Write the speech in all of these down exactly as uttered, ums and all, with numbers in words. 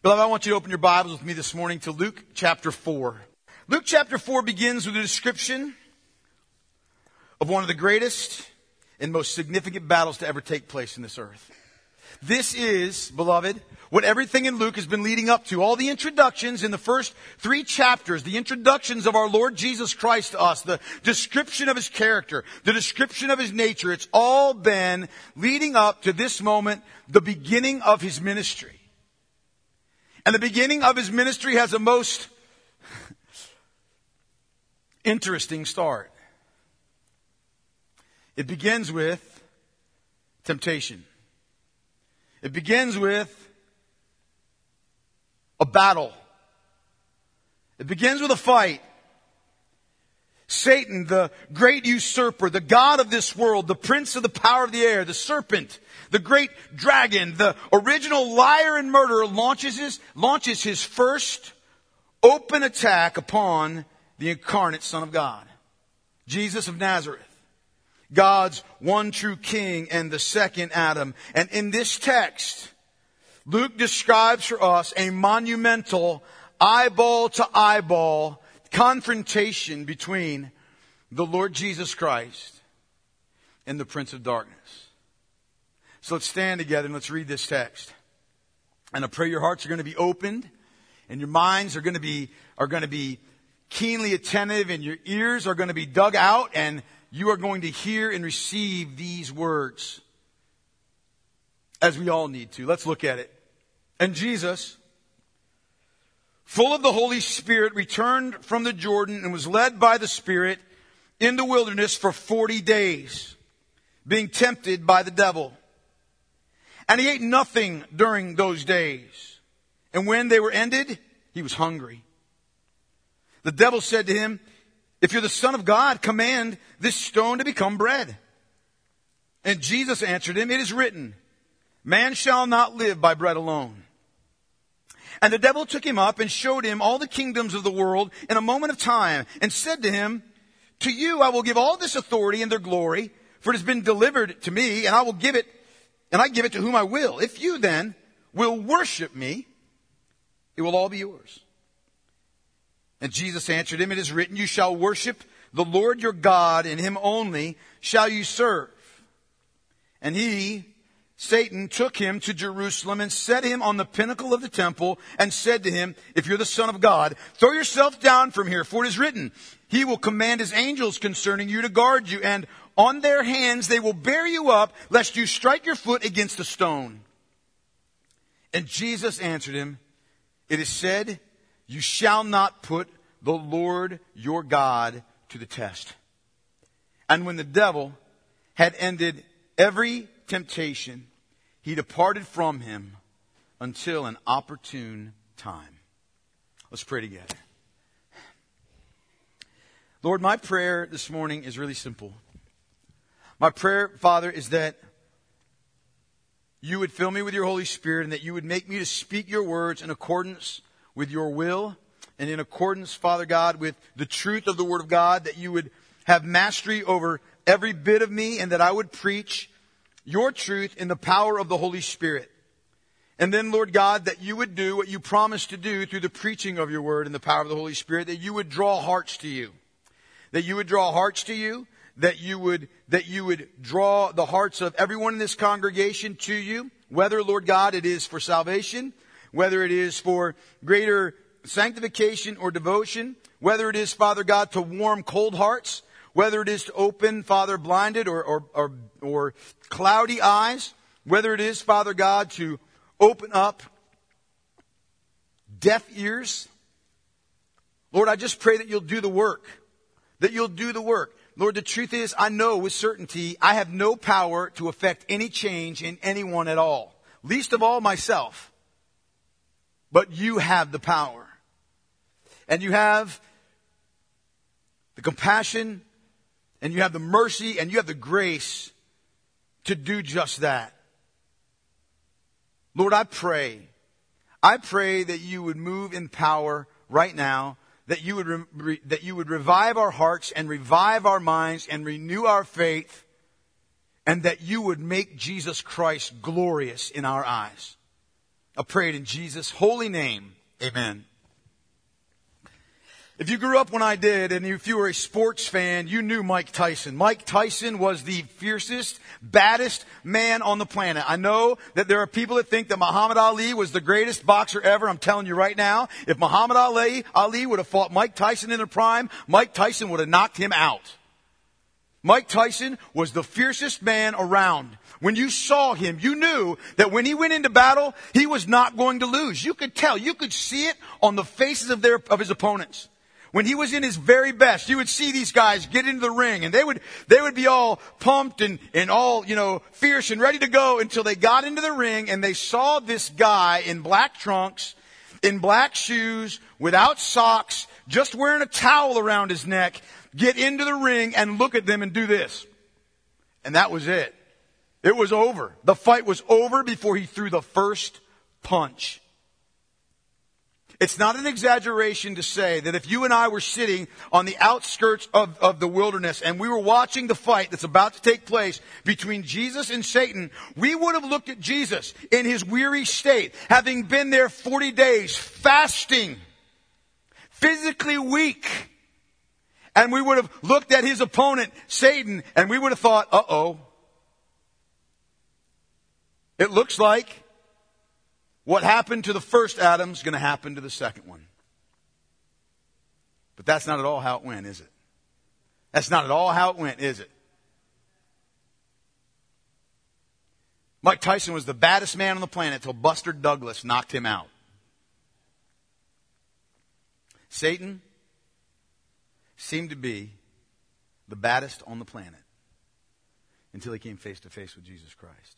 Beloved, I want you to open your Bibles with me this morning to Luke chapter four. Luke chapter four begins with a description of one of the greatest and most significant battles to ever take place in this earth. This is, beloved, what everything in Luke has been leading up to. All the introductions in the first three chapters, the introductions of our Lord Jesus Christ to us, the description of His character, the description of His nature, it's all been leading up to this moment, the beginning of His ministry. And the beginning of His ministry has a most interesting start. It begins with temptation. It begins with a battle. It begins with a fight. Satan, the great usurper, the god of this world, the prince of the power of the air, the serpent, the great dragon, the original liar and murderer launches his, launches his first open attack upon the incarnate Son of God, Jesus of Nazareth, God's one true King and the second Adam. And in this text, Luke describes for us a monumental eyeball to eyeball confrontation between the Lord Jesus Christ and the Prince of Darkness. So let's stand together and let's read this text. And I pray your hearts are going to be opened and your minds are going to be, are going to be keenly attentive and your ears are going to be dug out and you are going to hear and receive these words as we all need to. Let's look at it. And Jesus, full of the Holy Spirit, returned from the Jordan and was led by the Spirit in the wilderness for forty days, being tempted by the devil. And he ate nothing during those days. And when they were ended, he was hungry. The devil said to him, "If you're the Son of God, command this stone to become bread." And Jesus answered him, "It is written, man shall not live by bread alone." And the devil took him up and showed him all the kingdoms of the world in a moment of time and said to him, "To you I will give all this authority and their glory, for it has been delivered to me, and I will give it, and I give it to whom I will. If you then will worship me, it will all be yours." And Jesus answered him, "It is written, you shall worship the Lord your God, and him only shall you serve." And he, Satan, took him to Jerusalem and set him on the pinnacle of the temple and said to him, "If you're the Son of God, throw yourself down from here, for it is written, he will command his angels concerning you to guard you, and on their hands they will bear you up, lest you strike your foot against a stone." And Jesus answered him, "It is said, you shall not put the Lord your God to the test." And when the devil had ended every temptation, he departed from him until an opportune time. Let's pray together. Lord, my prayer this morning is really simple. My prayer, Father, is that you would fill me with your Holy Spirit and that you would make me to speak your words in accordance with your will and in accordance, Father God, with the truth of the Word of God, that you would have mastery over every bit of me and that I would preach your truth in the power of the Holy Spirit. And then, Lord God, that you would do what you promised to do through the preaching of your word and the power of the Holy Spirit, that you would draw hearts to you. That you would draw hearts to you, that you would, that you would draw the hearts of everyone in this congregation to you, whether, Lord God, it is for salvation, whether it is for greater sanctification or devotion, whether it is, Father God, to warm cold hearts, whether it is to open, Father, blinded or, or, or, or cloudy eyes, whether it is, Father God, to open up deaf ears. Lord, I just pray that you'll do the work, that you'll do the work. Lord, the truth is, I know with certainty I have no power to affect any change in anyone at all, least of all myself. But you have the power. And you have the compassion, and you have the mercy, and you have the grace to do just that. Lord, I pray, I pray that you would move in power right now, that you would re- re- that you would revive our hearts and revive our minds and renew our faith, and that you would make Jesus Christ glorious in our eyes. I pray it in Jesus' holy name. Amen. If you grew up when I did, and if you were a sports fan, you knew Mike Tyson. Mike Tyson was the fiercest, baddest man on the planet. I know that there are people that think that Muhammad Ali was the greatest boxer ever. I'm telling you right now, if Muhammad Ali, Ali would have fought Mike Tyson in their prime, Mike Tyson would have knocked him out. Mike Tyson was the fiercest man around. When you saw him, you knew that when he went into battle, he was not going to lose. You could tell. You could see it on the faces of their, of his opponents. When he was in his very best, you would see these guys get into the ring and they would, they would be all pumped and, and all, you know, fierce and ready to go until they got into the ring and they saw this guy in black trunks, in black shoes, without socks, just wearing a towel around his neck, get into the ring and look at them and do this. And that was it. It was over. The fight was over before he threw the first punch. It's not an exaggeration to say that if you and I were sitting on the outskirts of, of the wilderness and we were watching the fight that's about to take place between Jesus and Satan, we would have looked at Jesus in his weary state, having been there forty days, fasting, physically weak. And we would have looked at his opponent, Satan, and we would have thought, uh-oh. It looks like what happened to the first Adam is going to happen to the second one. But that's not at all how it went, is it? That's not at all how it went, is it? Mike Tyson was the baddest man on the planet till Buster Douglas knocked him out. Satan seemed to be the baddest on the planet until he came face to face with Jesus Christ.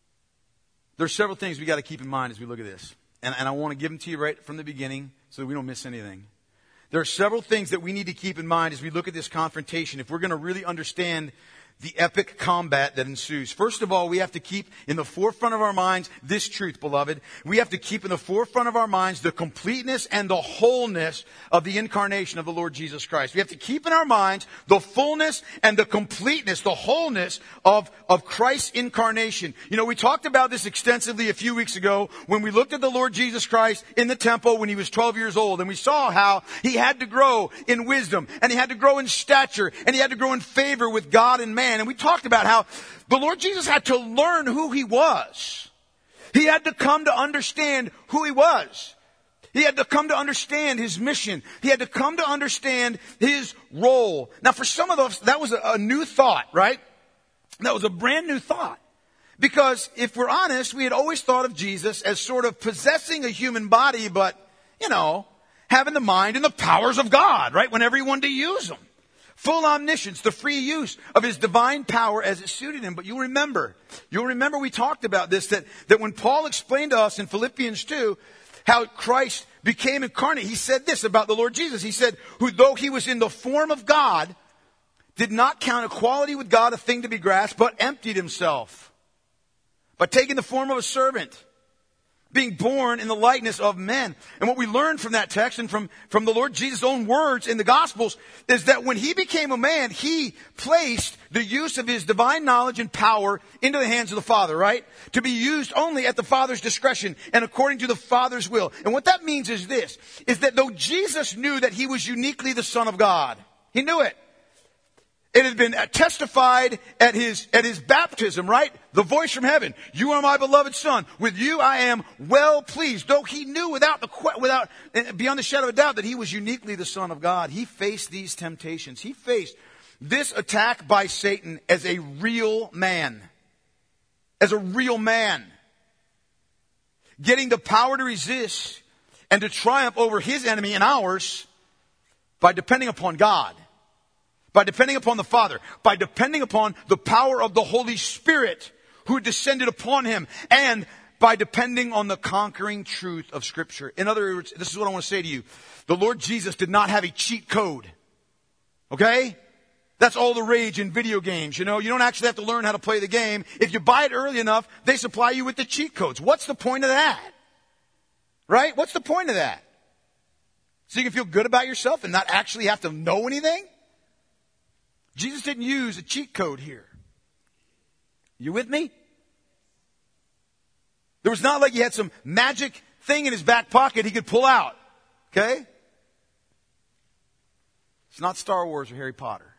There's several things we got to keep in mind as we look at this. And, and I want to give them to you right from the beginning so that we don't miss anything. There are several things that we need to keep in mind as we look at this confrontation if we're going to really understand the epic combat that ensues. First of all, we have to keep in the forefront of our minds this truth, beloved. We have to keep in the forefront of our minds the completeness and the wholeness of the incarnation of the Lord Jesus Christ. We have to keep in our minds the fullness and the completeness, the wholeness of, of Christ's incarnation. You know, we talked about this extensively a few weeks ago when we looked at the Lord Jesus Christ in the temple when he was twelve years old. And we saw how he had to grow in wisdom and he had to grow in stature and he had to grow in favor with God and man. And we talked about how the Lord Jesus had to learn who he was. He had to come to understand who he was. He had to come to understand his mission. He had to come to understand his role. Now, for some of us, that was a, a new thought, right? That was a brand new thought. Because if we're honest, we had always thought of Jesus as sort of possessing a human body, but, you know, having the mind and the powers of God, right? Whenever he wanted to use them. Full omniscience, the free use of his divine power as it suited him. But you'll remember, you'll remember we talked about this, that, that when Paul explained to us in Philippians two how Christ became incarnate, he said this about the Lord Jesus. He said, who though he was in the form of God, did not count equality with God a thing to be grasped, but emptied himself by taking the form of a servant, being born in the likeness of men. And what we learned from that text and from, from the Lord Jesus' own words in the Gospels is that when he became a man, he placed the use of his divine knowledge and power into the hands of the Father, right? To be used only at the Father's discretion and according to the Father's will. And what that means is this, is that though Jesus knew that he was uniquely the Son of God, he knew it. It had been testified at his, at his baptism, right? The voice from heaven. You are my beloved Son. With you I am well pleased. Though he knew without the, without, beyond the shadow of a doubt that he was uniquely the Son of God. He faced these temptations. He faced this attack by Satan as a real man. As a real man. Getting the power to resist and to triumph over his enemy and ours by depending upon God. By depending upon the Father, by depending upon the power of the Holy Spirit who descended upon him, and by depending on the conquering truth of Scripture. In other words, this is what I want to say to you. The Lord Jesus did not have a cheat code. Okay? That's all the rage in video games. You know, you don't actually have to learn how to play the game. If you buy it early enough, they supply you with the cheat codes. What's the point of that? Right? What's the point of that? So you can feel good about yourself and not actually have to know anything? Jesus didn't use a cheat code here. You with me? There was not like he had some magic thing in his back pocket he could pull out. Okay? It's not Star Wars or Harry Potter.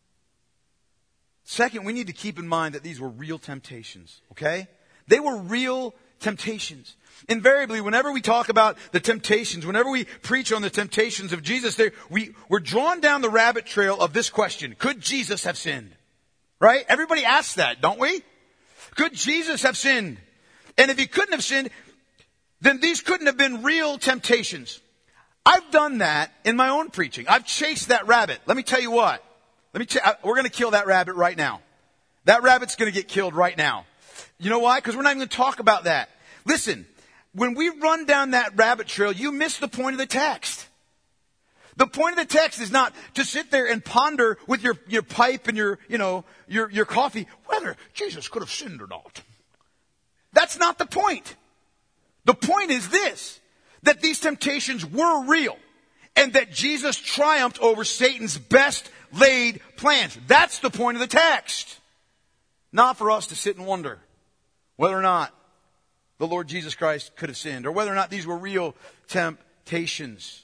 Second, we need to keep in mind that these were real temptations. Okay? They were real temptations. Invariably, whenever we talk about the temptations, whenever we preach on the temptations of Jesus, we, we're drawn down the rabbit trail of this question. Could Jesus have sinned? Right? Everybody asks that, don't we? Could Jesus have sinned? And if he couldn't have sinned, then these couldn't have been real temptations. I've done that in my own preaching. I've chased that rabbit. Let me tell you what. Let me. Ch- we're going to kill that rabbit right now. That rabbit's going to get killed right now. You know why? Because we're not even going to talk about that. Listen, when we run down that rabbit trail, you miss the point of the text. The point of the text is not to sit there and ponder with your, your pipe and your, you know, your, your coffee whether Jesus could have sinned or not. That's not the point. The point is this, that these temptations were real and that Jesus triumphed over Satan's best laid plans. That's the point of the text. Not for us to sit and wonder whether or not the Lord Jesus Christ could have sinned or whether or not these were real temptations.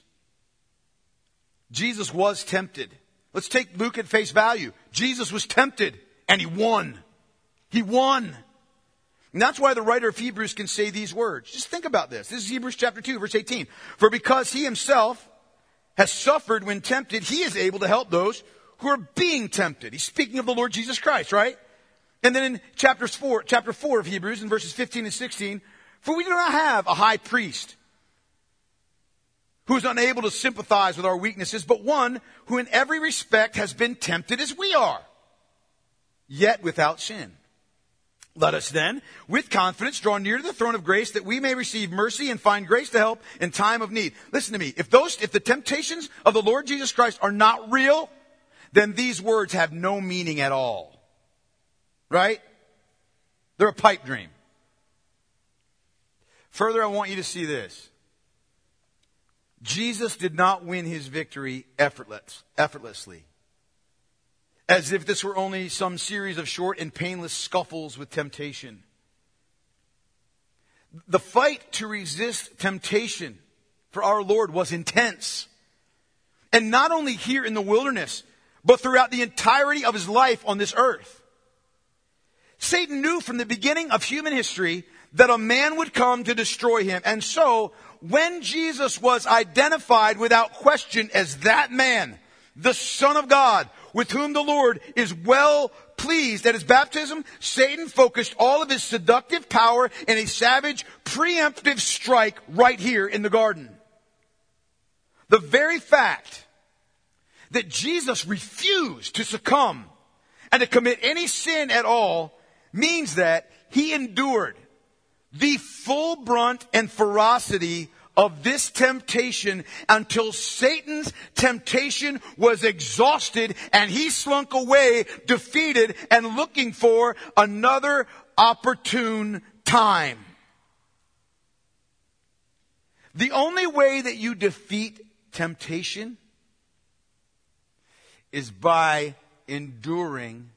Jesus was tempted. Let's take Luke at face value. Jesus was tempted and he won. He won. And that's why the writer of Hebrews can say these words. Just think about this. This is Hebrews chapter two, verse eighteen. For because he himself has suffered when tempted, he is able to help those who are being tempted. He's speaking of the Lord Jesus Christ, right? And then in chapters four, chapter four of Hebrews, in verses fifteen and sixteen, for we do not have a high priest who is unable to sympathize with our weaknesses, but one who in every respect has been tempted as we are, yet without sin. Let us then, with confidence, draw near to the throne of grace that we may receive mercy and find grace to help in time of need. Listen to me. If those, if the temptations of the Lord Jesus Christ are not real, then these words have no meaning at all. Right? They're a pipe dream. Further, I want you to see this. Jesus did not win his victory effortless, effortlessly. As if this were only some series of short and painless scuffles with temptation. The fight to resist temptation for our Lord was intense. And not only here in the wilderness, but throughout the entirety of his life on this earth. Satan knew from the beginning of human history that a man would come to destroy him. And so, when Jesus was identified without question as that man, the Son of God, with whom the Lord is well pleased at his baptism, Satan focused all of his seductive power in a savage, preemptive strike right here in the garden. The very fact that Jesus refused to succumb and to commit any sin at all means that he endured the full brunt and ferocity of this temptation until Satan's temptation was exhausted and he slunk away defeated and looking for another opportune time. The only way that you defeat temptation is by enduring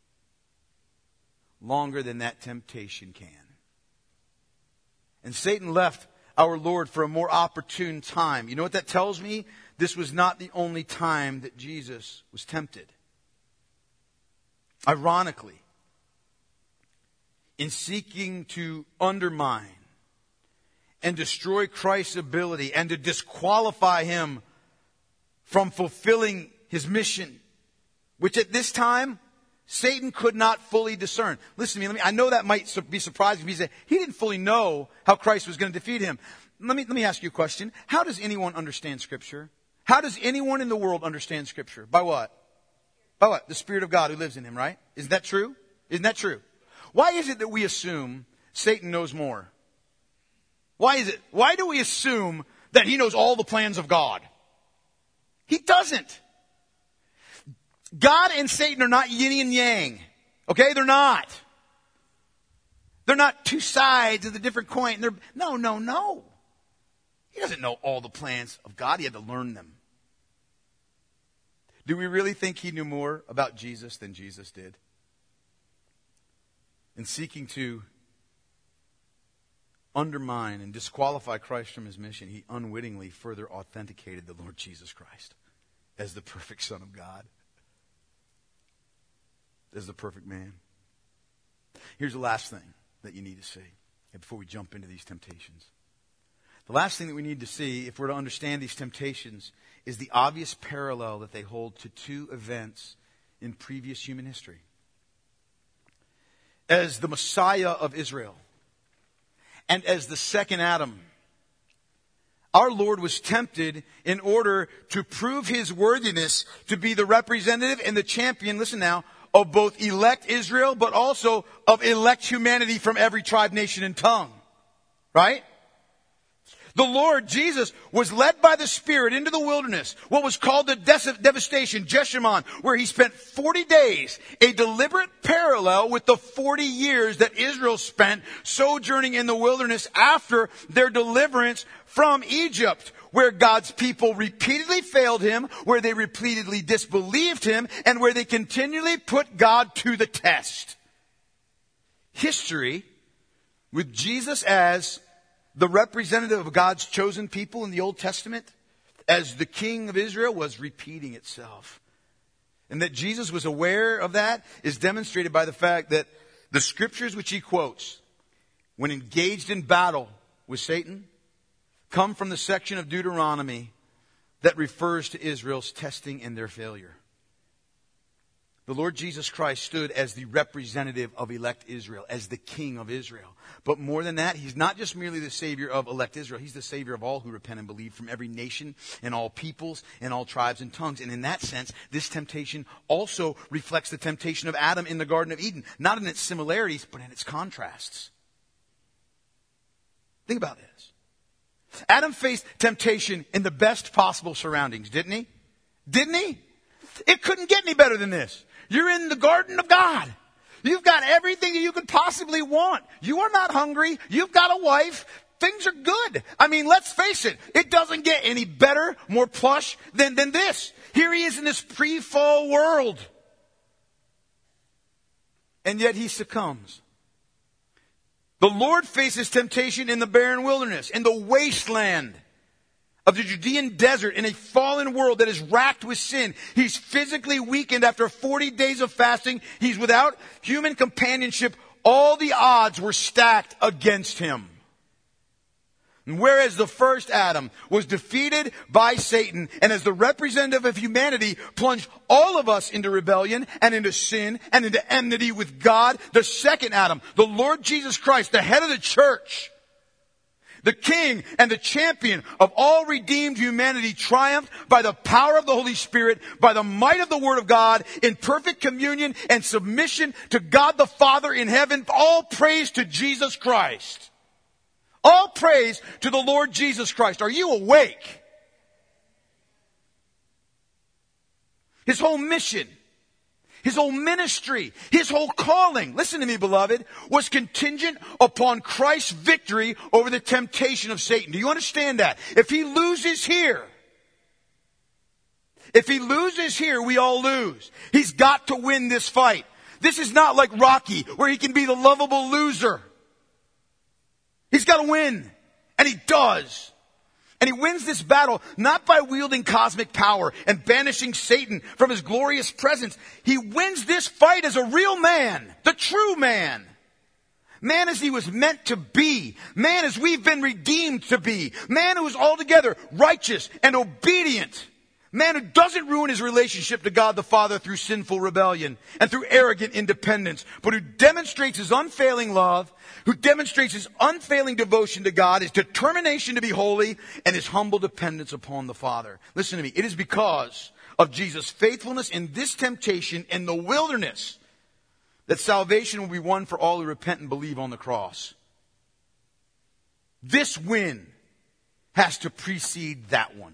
longer than that temptation can. And Satan left our Lord for a more opportune time. You know what that tells me? This was not the only time that Jesus was tempted. Ironically, in seeking to undermine and destroy Christ's ability and to disqualify him from fulfilling his mission, which at this time Satan could not fully discern. Listen to me, let me, I know that might be surprising if he said he didn't fully know how Christ was going to defeat him. Let me, let me ask you a question. How does anyone understand Scripture? How does anyone in the world understand Scripture? By what? By what? The Spirit of God who lives in him, right? Isn't that true? Isn't that true? Why is it that we assume Satan knows more? Why is it? Why do we assume that he knows all the plans of God? He doesn't. God and Satan are not yin and yang. Okay? They're not. They're not two sides of the different coin. They're, no, no, no. He doesn't know all the plans of God. He had to learn them. Do we really think he knew more about Jesus than Jesus did? In seeking to undermine and disqualify Christ from his mission, he unwittingly further authenticated the Lord Jesus Christ as the perfect Son of God, as the perfect man. Here's the last thing that you need to see before we jump into these temptations. The last thing that we need to see, if we're to understand these temptations, is the obvious parallel that they hold to two events in previous human history. As the Messiah of Israel, and as the second Adam, our Lord was tempted in order to prove his worthiness to be the representative and the champion, listen now, of both elect Israel, but also of elect humanity from every tribe, nation, and tongue. Right? The Lord Jesus was led by the Spirit into the wilderness, what was called the des- devastation, Jeshimon, where he spent forty days, a deliberate parallel with the forty years that Israel spent sojourning in the wilderness after their deliverance from Egypt, where God's people repeatedly failed him, where they repeatedly disbelieved him, and where they continually put God to the test. History, with Jesus as the representative of God's chosen people in the Old Testament, as the King of Israel, was repeating itself. And that Jesus was aware of that is demonstrated by the fact that the scriptures which he quotes, when engaged in battle with Satan, come from the section of Deuteronomy that refers to Israel's testing and their failure. The Lord Jesus Christ stood as the representative of elect Israel, as the King of Israel. But more than that, he's not just merely the Savior of elect Israel. He's the Savior of all who repent and believe, from every nation and all peoples and all tribes and tongues. And in that sense, this temptation also reflects the temptation of Adam in the Garden of Eden. Not in its similarities, but in its contrasts. Think about this. Adam faced temptation in the best possible surroundings, didn't he? Didn't he? It couldn't get any better than this. You're in the garden of God. You've got everything that you could possibly want. You are not hungry. You've got a wife. Things are good. I mean, let's face it. It doesn't get any better, more plush than, than this. Here he is in this pre-fall world. And yet he succumbs. The Lord faces temptation in the barren wilderness, in the wasteland of the Judean desert, in a fallen world that is racked with sin. He's physically weakened after forty days of fasting. He's without human companionship. All the odds were stacked against him. And whereas the first Adam was defeated by Satan, and as the representative of humanity plunged all of us into rebellion and into sin and into enmity with God, the second Adam, the Lord Jesus Christ, the head of the church, the King and the champion of all redeemed humanity, triumphed by the power of the Holy Spirit, by the might of the Word of God, in perfect communion and submission to God the Father in heaven. All praise to Jesus Christ. All praise to the Lord Jesus Christ. Are you awake? His whole mission, his whole ministry, his whole calling, listen to me, beloved, was contingent upon Christ's victory over the temptation of Satan. Do you understand that? If he loses here, if he loses here, we all lose. He's got to win this fight. This is not like Rocky, where he can be the lovable loser. He's got to win. And he does. And he wins this battle not by wielding cosmic power and banishing Satan from his glorious presence. He wins this fight as a real man, the true man. Man as he was meant to be. Man as we've been redeemed to be. Man who is altogether righteous and obedient. Man who doesn't ruin his relationship to God the Father through sinful rebellion and through arrogant independence, but who demonstrates his unfailing love, who demonstrates his unfailing devotion to God, his determination to be holy, and his humble dependence upon the Father. Listen to me. It is because of Jesus' faithfulness in this temptation in the wilderness that salvation will be won for all who repent and believe on the cross. This win has to precede that one.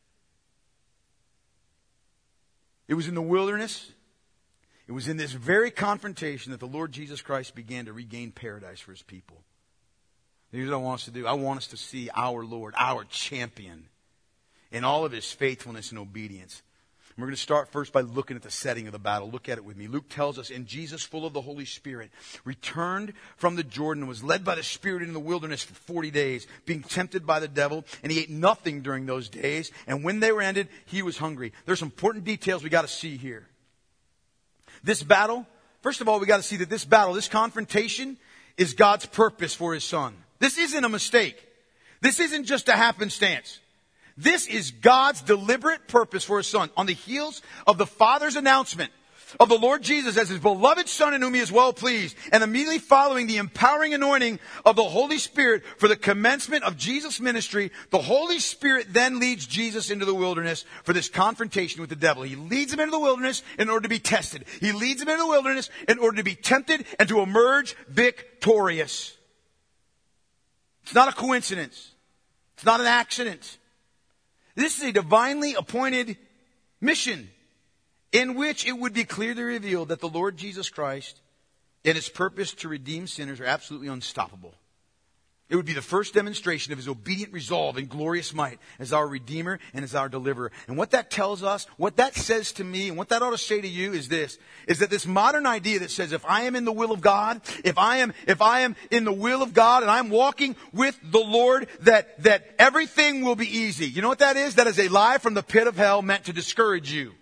It was in the wilderness, it was in this very confrontation that the Lord Jesus Christ began to regain paradise for his people. Here's what I want us to do. I want us to see our Lord, our champion, in all of his faithfulness and obedience. We're going to start first by looking at the setting of the battle. Look at it with me. Luke tells us, and Jesus, full of the Holy Spirit, returned from the Jordan and was led by the Spirit into the wilderness for forty days, being tempted by the devil. And he ate nothing during those days. And when they were ended, he was hungry. There's some important details we got to see here. This battle, first of all, we got to see that this battle, this confrontation, is God's purpose for his son. This isn't a mistake. This isn't just a happenstance. This is God's deliberate purpose for his son. On the heels of the Father's announcement of the Lord Jesus as his beloved Son in whom he is well pleased, and immediately following the empowering anointing of the Holy Spirit for the commencement of Jesus' ministry, the Holy Spirit then leads Jesus into the wilderness for this confrontation with the devil. He leads him into the wilderness in order to be tested. He leads him into the wilderness in order to be tempted and to emerge victorious. It's not a coincidence. It's not an accident. This is a divinely appointed mission in which it would be clearly revealed that the Lord Jesus Christ and his purpose to redeem sinners are absolutely unstoppable. It would be the first demonstration of his obedient resolve and glorious might as our Redeemer and as our Deliverer. And what that tells us, what that says to me, and what that ought to say to you is this, is that this modern idea that says if I am in the will of God, if I am, if I am in the will of God and I'm walking with the Lord, that, that everything will be easy. You know what that is? That is a lie from the pit of hell meant to discourage you.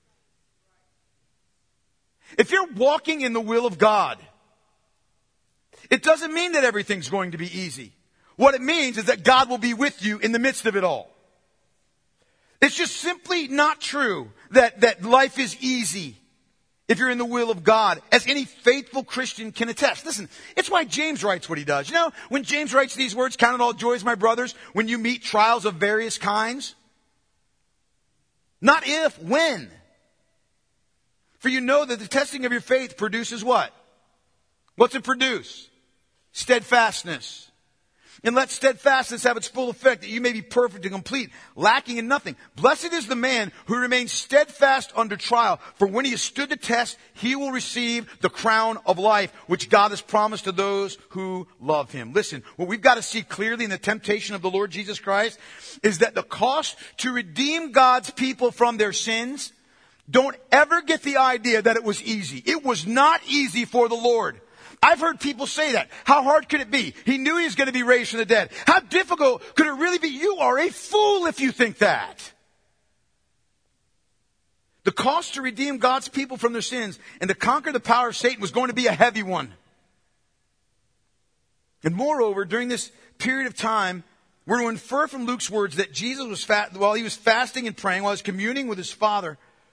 If you're walking in the will of God, it doesn't mean that everything's going to be easy. What it means is that God will be with you in the midst of it all. It's just simply not true that, that life is easy if you're in the will of God, as any faithful Christian can attest. Listen, it's why James writes what he does. You know, when James writes these words, count it all joys, my brothers, when you meet trials of various kinds. Not if, when. For you know that the testing of your faith produces what? What's it produce? Steadfastness. And let steadfastness have its full effect, that you may be perfect and complete, lacking in nothing. Blessed is the man who remains steadfast under trial, for when he has stood the test, he will receive the crown of life, which God has promised to those who love him. Listen, what we've got to see clearly in the temptation of the Lord Jesus Christ is that the cost to redeem God's people from their sins, don't ever get the idea that it was easy. It was not easy for the Lord. I've heard people say that. How hard could it be? He knew he was going to be raised from the dead. How difficult could it really be? You are a fool if you think that. The cost to redeem God's people from their sins and to conquer the power of Satan was going to be a heavy one. And moreover, during this period of time, we're to infer from Luke's words that Jesus was fat, while he was fasting and praying, while he was communing with his Father,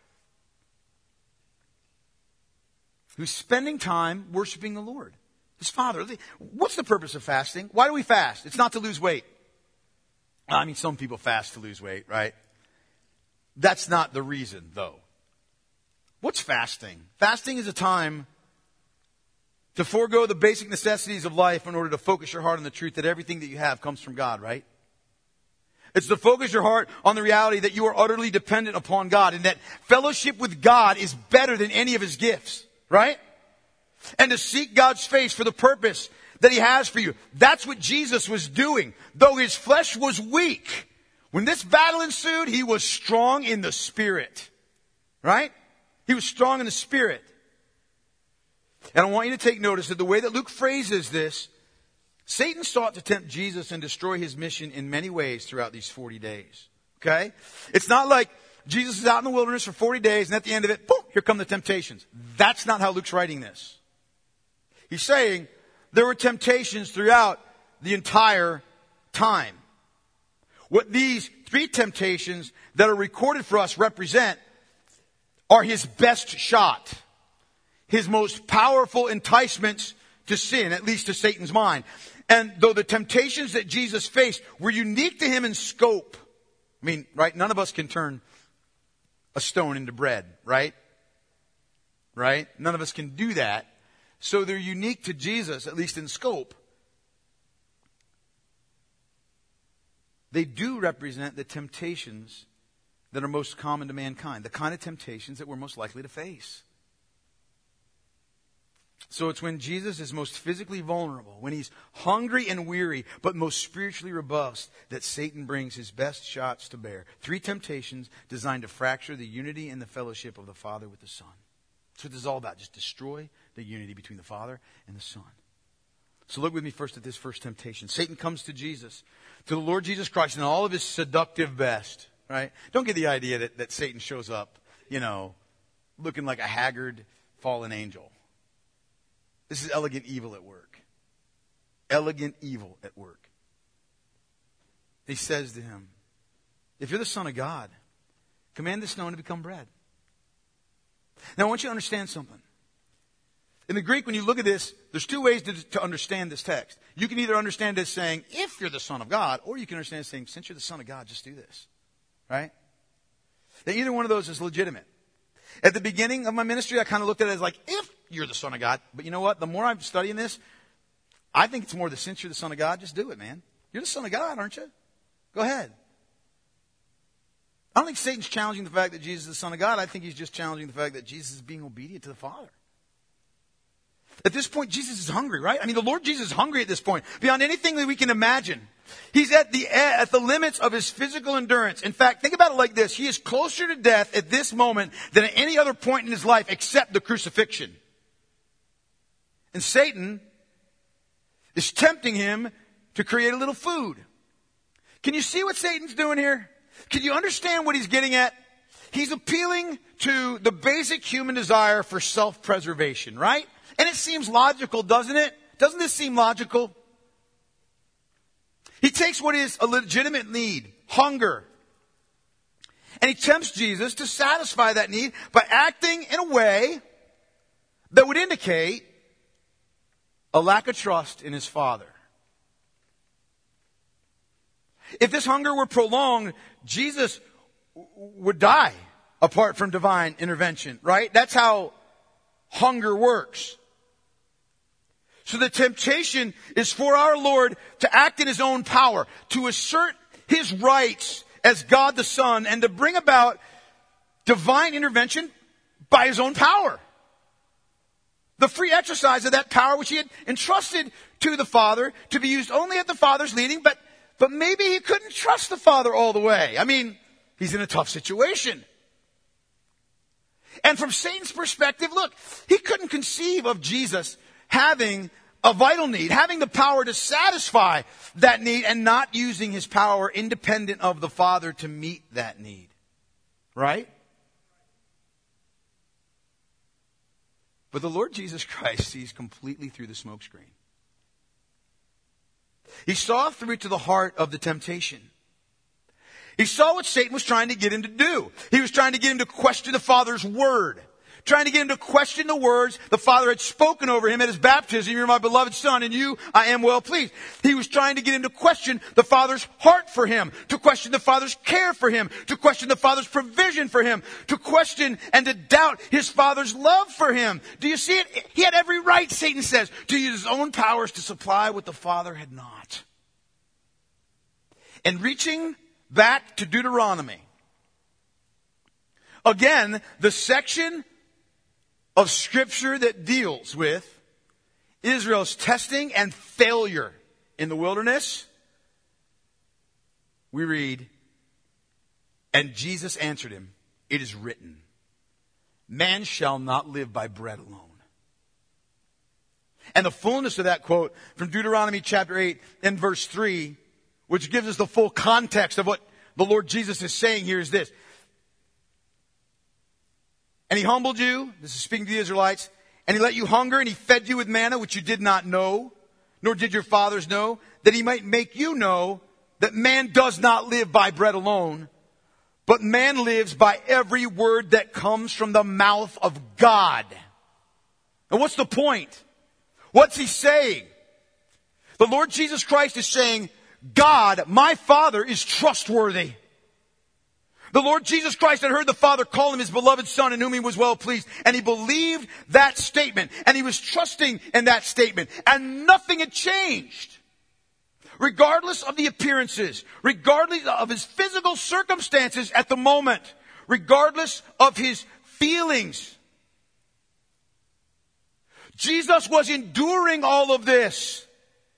who's spending time worshiping the Lord, his Father. What's the purpose of fasting? Why do we fast? It's not to lose weight. I mean, some people fast to lose weight, right? That's not the reason, though. What's fasting? Fasting is a time to forego the basic necessities of life in order to focus your heart on the truth that everything that you have comes from God, right? It's to focus your heart on the reality that you are utterly dependent upon God and that fellowship with God is better than any of his gifts. Right? And to seek God's face for the purpose that he has for you. That's what Jesus was doing. Though his flesh was weak, when this battle ensued, he was strong in the Spirit. Right? He was strong in the Spirit. And I want you to take notice that the way that Luke phrases this, Satan sought to tempt Jesus and destroy his mission in many ways throughout these forty days. Okay? It's not like Jesus is out in the wilderness for forty days, and at the end of it, boom, here come the temptations. That's not how Luke's writing this. He's saying there were temptations throughout the entire time. What these three temptations that are recorded for us represent are his best shot, his most powerful enticements to sin, at least to Satan's mind. And though the temptations that Jesus faced were unique to him in scope, I mean, right, none of us can turn a stone into bread, right? Right? None of us can do that. So they're unique to Jesus, at least in scope. They do represent the temptations that are most common to mankind, the kind of temptations that we're most likely to face. So it's when Jesus is most physically vulnerable, when he's hungry and weary, but most spiritually robust, that Satan brings his best shots to bear. Three temptations designed to fracture the unity and the fellowship of the Father with the Son. That's what this is all about. Just destroy the unity between the Father and the Son. So look with me first at this first temptation. Satan comes to Jesus, to the Lord Jesus Christ in all of his seductive best. Right? Don't get the idea that, that Satan shows up, you know, looking like a haggard, fallen angel. This is elegant evil at work. Elegant evil at work. He says to him, if you're the Son of God, command this stone to become bread. Now I want you to understand something. In the Greek, when you look at this, there's two ways to, to understand this text. You can either understand it as saying, if you're the Son of God, or you can understand it as saying, since you're the Son of God, just do this. Right? Now, either one of those is legitimate. At the beginning of my ministry, I kind of looked at it as like, if you're the Son of God. But you know what? The more I'm studying this, I think it's more the since you're the Son of God, just do it, man. You're the Son of God, aren't you? Go ahead. I don't think Satan's challenging the fact that Jesus is the Son of God. I think he's just challenging the fact that Jesus is being obedient to the Father. At this point, Jesus is hungry, right? I mean, the Lord Jesus is hungry at this point, beyond anything that we can imagine. He's at the at the limits of his physical endurance. In fact, think about it like this. He is closer to death at this moment than at any other point in his life except the crucifixion. And Satan is tempting him to create a little food. Can you see what Satan's doing here? Can you understand what he's getting at? He's appealing to the basic human desire for self-preservation, right? And it seems logical, doesn't it? Doesn't this seem logical? He takes what is a legitimate need, hunger, and he tempts Jesus to satisfy that need by acting in a way that would indicate a lack of trust in his Father. If this hunger were prolonged, Jesus would die apart from divine intervention, right? That's how hunger works. So the temptation is for our Lord to act in his own power, to assert his rights as God the Son, and to bring about divine intervention by his own power. The free exercise of that power which he had entrusted to the Father to be used only at the Father's leading, but, but maybe he couldn't trust the Father all the way. I mean, he's in a tough situation. And from Satan's perspective, look, he couldn't conceive of Jesus having a vital need, having the power to satisfy that need and not using his power independent of the Father to meet that need. Right? But the Lord Jesus Christ sees completely through the smokescreen. He saw through to the heart of the temptation. He saw what Satan was trying to get him to do. He was trying to get him to question the Father's word. Trying to get him to question the words the Father had spoken over him at his baptism. You're my beloved Son, and you I am well pleased. He was trying to get him to question the Father's heart for him, to question the Father's care for him, to question the Father's provision for him, to question and to doubt his Father's love for him. Do you see it? He had every right, Satan says, to use his own powers to supply what the Father had not. And reaching back to Deuteronomy, again, the section of Scripture that deals with Israel's testing and failure in the wilderness, we read, and Jesus answered him, it is written, man shall not live by bread alone. And the fullness of that quote from Deuteronomy chapter eight and verse three, which gives us the full context of what the Lord Jesus is saying here, is this. And he humbled you, this is speaking to the Israelites, and he let you hunger, and he fed you with manna, which you did not know, nor did your fathers know, that he might make you know that man does not live by bread alone, but man lives by every word that comes from the mouth of God. And what's the point? What's he saying? The Lord Jesus Christ is saying, God, my Father, is trustworthy. The Lord Jesus Christ had heard the Father call him his beloved Son in whom he was well pleased. And he believed that statement. And he was trusting in that statement. And nothing had changed. Regardless of the appearances. Regardless of his physical circumstances at the moment. Regardless of his feelings. Jesus was enduring all of this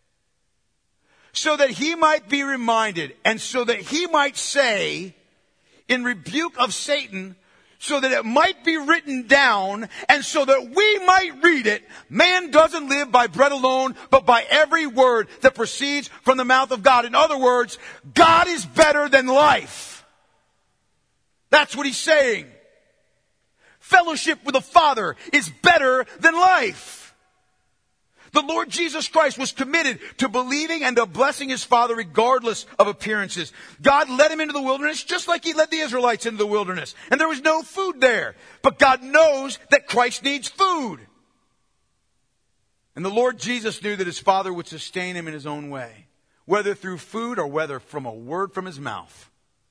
so that he might be reminded, and so that he might say, in rebuke of Satan, so that it might be written down, and so that we might read it, man doesn't live by bread alone, but by every word that proceeds from the mouth of God. In other words, God is better than life. That's what he's saying. Fellowship with the Father is better than life. The Lord Jesus Christ was committed to believing and to blessing his Father regardless of appearances. God led him into the wilderness just like he led the Israelites into the wilderness. And there was no food there. But God knows that Christ needs food. And the Lord Jesus knew that his Father would sustain him in his own way, whether through food or whether from a word from his mouth.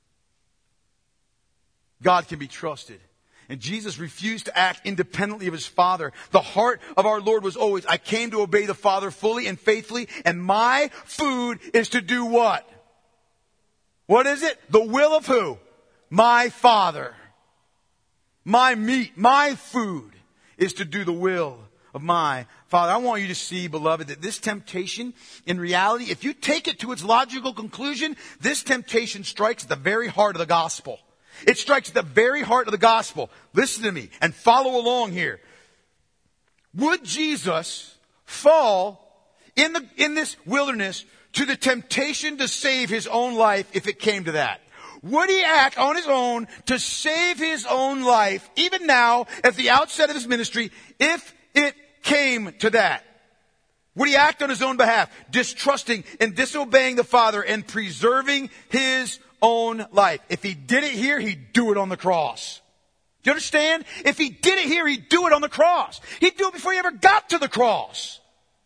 God can be trusted. And Jesus refused to act independently of his Father. The heart of our Lord was always, I came to obey the Father fully and faithfully, and my food is to do what? What is it? The will of who? My Father. My meat, my food is to do the will of my Father. I want you to see, beloved, that this temptation, in reality, if you take it to its logical conclusion, this temptation strikes at the very heart of the gospel. It strikes at the very heart of the gospel. Listen to me and follow along here. Would Jesus fall in the, in this wilderness to the temptation to save his own life if it came to that? Would he act on his own to save his own life, even now at the outset of his ministry, if it came to that? Would he act on his own behalf, distrusting and disobeying the Father and preserving his own life? If he did it here, he'd do it on the cross. Do you understand? If he did it here, he'd do it on the cross. He'd do it before he ever got to the cross.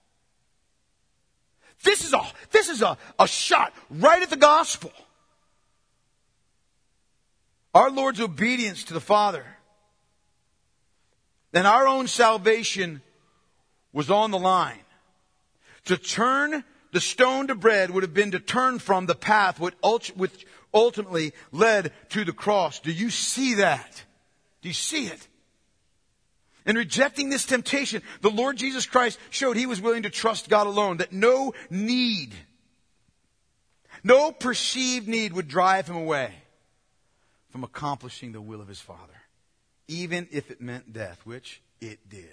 This is a, this is a, a shot right at the gospel. Our Lord's obedience to the Father and our own salvation was on the line. To turn the stone to bread would have been to turn from the path which ultimately led to the cross. Do you see that? Do you see it? In rejecting this temptation, the Lord Jesus Christ showed he was willing to trust God alone, that no need, no perceived need would drive him away from accomplishing the will of his Father, even if it meant death, which it did.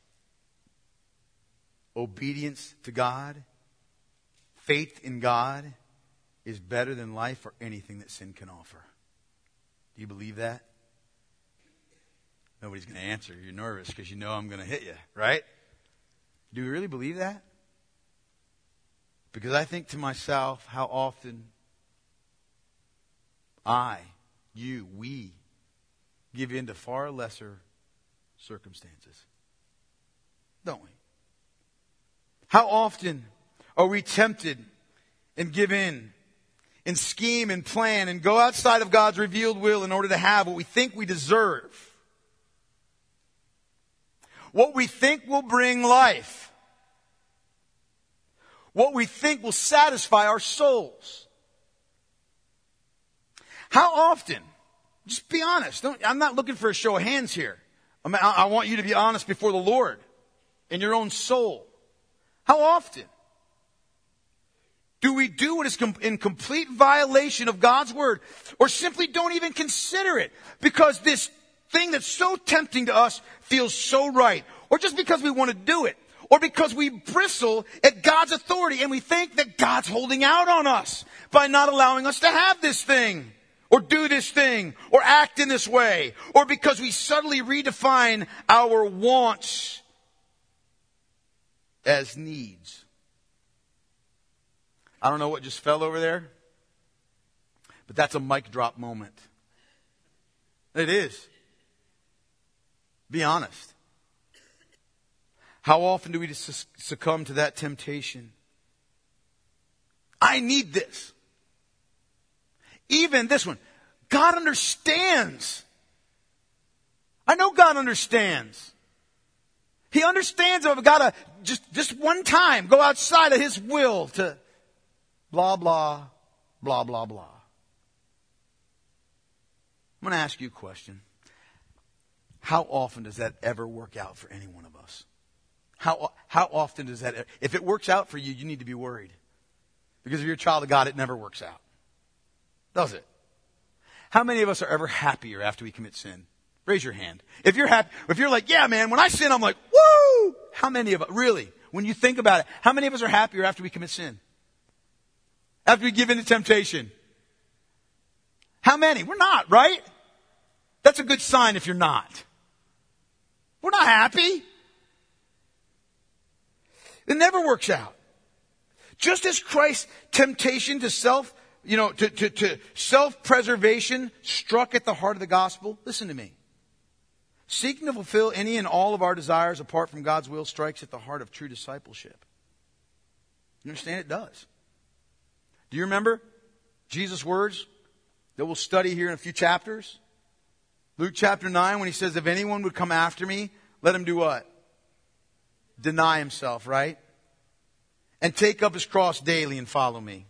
Obedience to God, faith in God, is better than life or anything that sin can offer. Do you believe that? Nobody's going to answer. You're nervous because you know I'm going to hit you, right? Do you really believe that? Because I think to myself, how often I, you, we give in to far lesser circumstances. Don't we? How often are we tempted and give in and scheme and plan and go outside of God's revealed will in order to have what we think we deserve? What we think will bring life. What we think will satisfy our souls. How often, just be honest. Don't, I'm not looking for a show of hands here. I, mean, I, I want you to be honest before the Lord in your own soul. How often do we do what is com- in complete violation of God's word, or simply don't even consider it because this thing that's so tempting to us feels so right, or just because we want to do it, or because we bristle at God's authority and we think that God's holding out on us by not allowing us to have this thing, or do this thing, or act in this way, or because we subtly redefine our wants as needs. I don't know what just fell over there, but that's a mic drop moment. It is. Be honest. How often do we just succumb to that temptation? I need this. Even this one. God understands. I know God understands. He understands if I've got to just, just one time go outside of his will to blah, blah, blah, blah, blah. I'm going to ask you a question. How often does that ever work out for any one of us? How, how often does that, if it works out for you, you need to be worried. Because if you're a child of God, it never works out. Does it? How many of us are ever happier after we commit sin? Raise your hand. If you're happy, if you're like, yeah, man, when I sin, I'm like, woo! How many of us, really, when you think about it, how many of us are happier after we commit sin? After we give in to temptation? How many? We're not, right? That's a good sign if you're not. We're not happy. It never works out. Just as Christ's temptation to self, you know, to, to, to self-preservation struck at the heart of the gospel, listen to me. Seeking to fulfill any and all of our desires apart from God's will strikes at the heart of true discipleship. You understand? It does. Do you remember Jesus' words that we'll study here in a few chapters? Luke chapter nine, when he says, if anyone would come after me, let him do what? Deny himself, right? And take up his cross daily and follow me.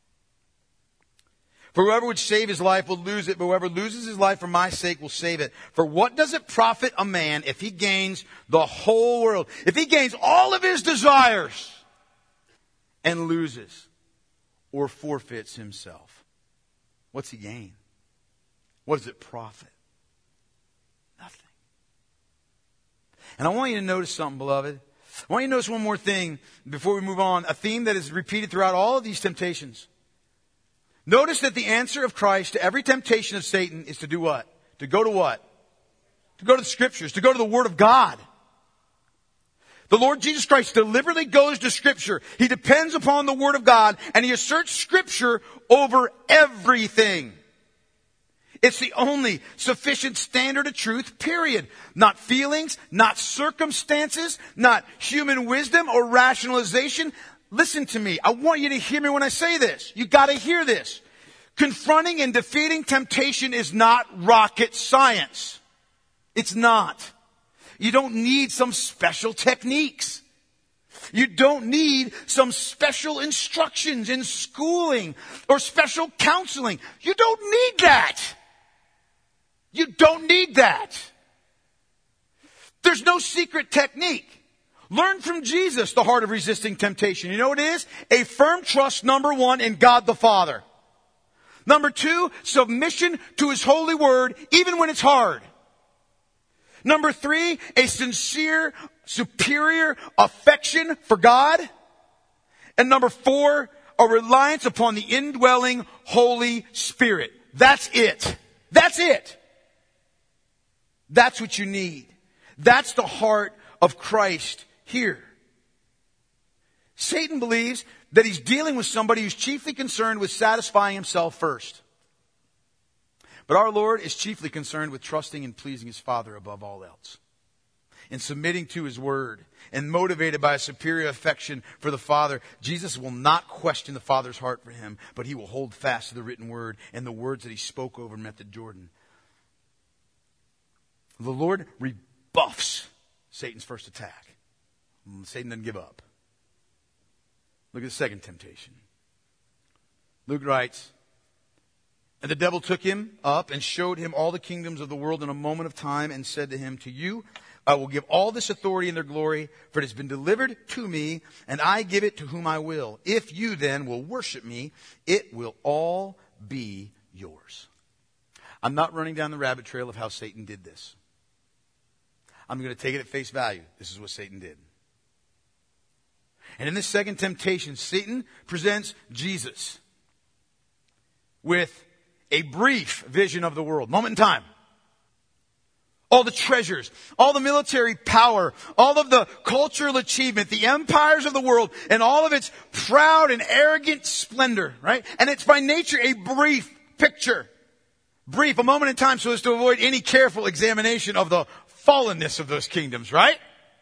For whoever would save his life will lose it, but whoever loses his life for my sake will save it. For what does it profit a man if he gains the whole world? If he gains all of his desires and loses or forfeits himself? What's he gain? What does it profit? Nothing. And I want you to notice something, beloved. I want you to notice one more thing before we move on. A theme that is repeated throughout all of these temptations. Notice that the answer of Christ to every temptation of Satan is to do what? To go to what? To go to the Scriptures. To go to the Word of God. The Lord Jesus Christ deliberately goes to Scripture. He depends upon the Word of God, and He asserts Scripture over everything. It's the only sufficient standard of truth, period. Not feelings, not circumstances, not human wisdom or rationalization. Listen to me. I want you to hear me when I say this. You got to hear this. Confronting and defeating temptation is not rocket science. It's not. You don't need some special techniques. You don't need some special instructions in schooling or special counseling. You don't need that. You don't need that. There's no secret technique. Learn from Jesus the heart of resisting temptation. You know what it is? A firm trust, number one, in God the Father. Number two, submission to His holy word, even when it's hard. Number three, a sincere, superior affection for God. And number four, a reliance upon the indwelling Holy Spirit. That's it. That's it. That's what you need. That's the heart of Christ here. Satan believes that he's dealing with somebody who's chiefly concerned with satisfying himself first. But our Lord is chiefly concerned with trusting and pleasing His Father above all else. And submitting to His Word. And motivated by a superior affection for the Father. Jesus will not question the Father's heart for him, but He will hold fast to the written Word and the words that He spoke over him at the Jordan. The Lord rebuffs Satan's first attack. Satan doesn't give up. Look at the second temptation. Luke writes, and the devil took him up and showed him all the kingdoms of the world in a moment of time and said to him, to you I will give all this authority and their glory, for it has been delivered to me, and I give it to whom I will. If you then will worship me, it will all be yours. I'm not running down the rabbit trail of how Satan did this. I'm going to take it at face value. This is what Satan did. And in this second temptation, Satan presents Jesus with a brief vision of the world. Moment in time. All the treasures, all the military power, all of the cultural achievement, the empires of the world, and all of its proud and arrogant splendor, right? And it's by nature a brief picture. Brief, a moment in time so as to avoid any careful examination of the fallenness of those kingdoms, right?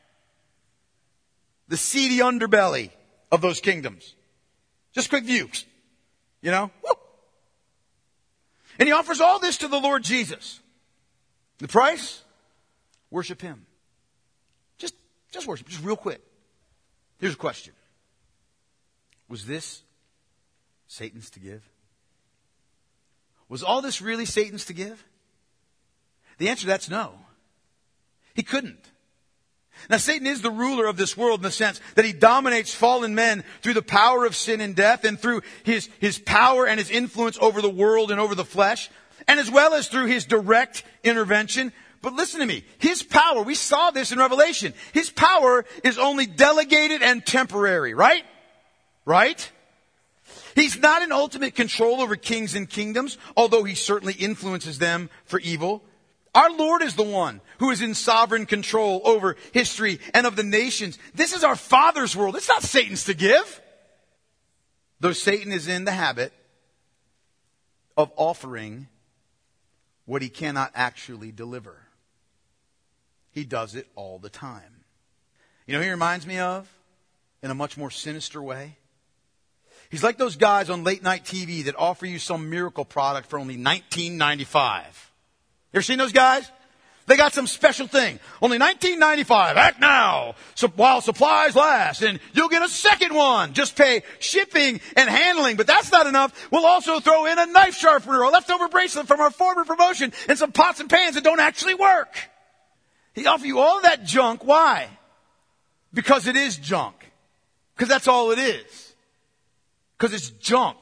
The seedy underbelly of those kingdoms. Just quick view. You know? Whoop. And He offers all this to the Lord Jesus. The price? Worship Him. Just, just worship. Just real quick. Here's a question. Was this Satan's to give? Was all this really Satan's to give? The answer to that's no. He couldn't. Now, Satan is the ruler of this world in the sense that he dominates fallen men through the power of sin and death, and through his, his power and his influence over the world and over the flesh, and as well as through his direct intervention. But listen to me. His power, we saw this in Revelation. His power is only delegated and temporary, right? Right? He's not in ultimate control over kings and kingdoms, although he certainly influences them for evil. Our Lord is the one who is in sovereign control over history and of the nations. This is our Father's world. It's not Satan's to give. Though Satan is in the habit of offering what he cannot actually deliver. He does it all the time. You know who he reminds me of? In a much more sinister way? He's like those guys on late night T V that offer you some miracle product for only nineteen ninety-five. You ever seen those guys? They got some special thing. Only nineteen ninety-five. Act now. So while supplies last. And you'll get a second one. Just pay shipping and handling. But that's not enough. We'll also throw in a knife sharpener, a leftover bracelet from our former promotion, and some pots and pans that don't actually work. He offers you all of that junk. Why? Because it is junk. Because that's all it is. Because it's junk.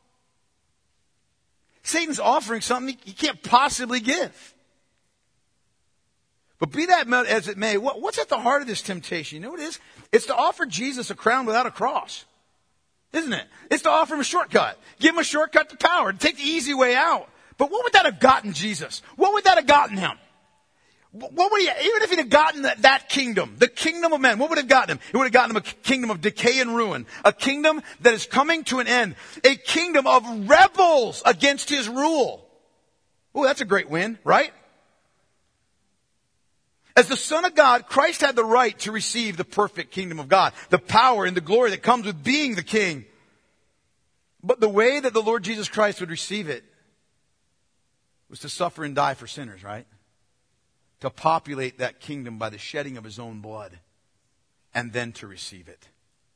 Satan's offering something he can't possibly give. But be that as it may, what's at the heart of this temptation? You know what it is? It's to offer Jesus a crown without a cross. Isn't it? It's to offer him a shortcut. Give him a shortcut to power. To take the easy way out. But what would that have gotten Jesus? What would that have gotten him? What would he, even if he'd have gotten that, that kingdom, the kingdom of men, what would it have gotten him? It would have gotten him a kingdom of decay and ruin. A kingdom that is coming to an end. A kingdom of rebels against his rule. Oh, that's a great win, right? As the Son of God, Christ had the right to receive the perfect kingdom of God. The power and the glory that comes with being the king. But the way that the Lord Jesus Christ would receive it was to suffer and die for sinners, right? To populate that kingdom by the shedding of his own blood, and then to receive it.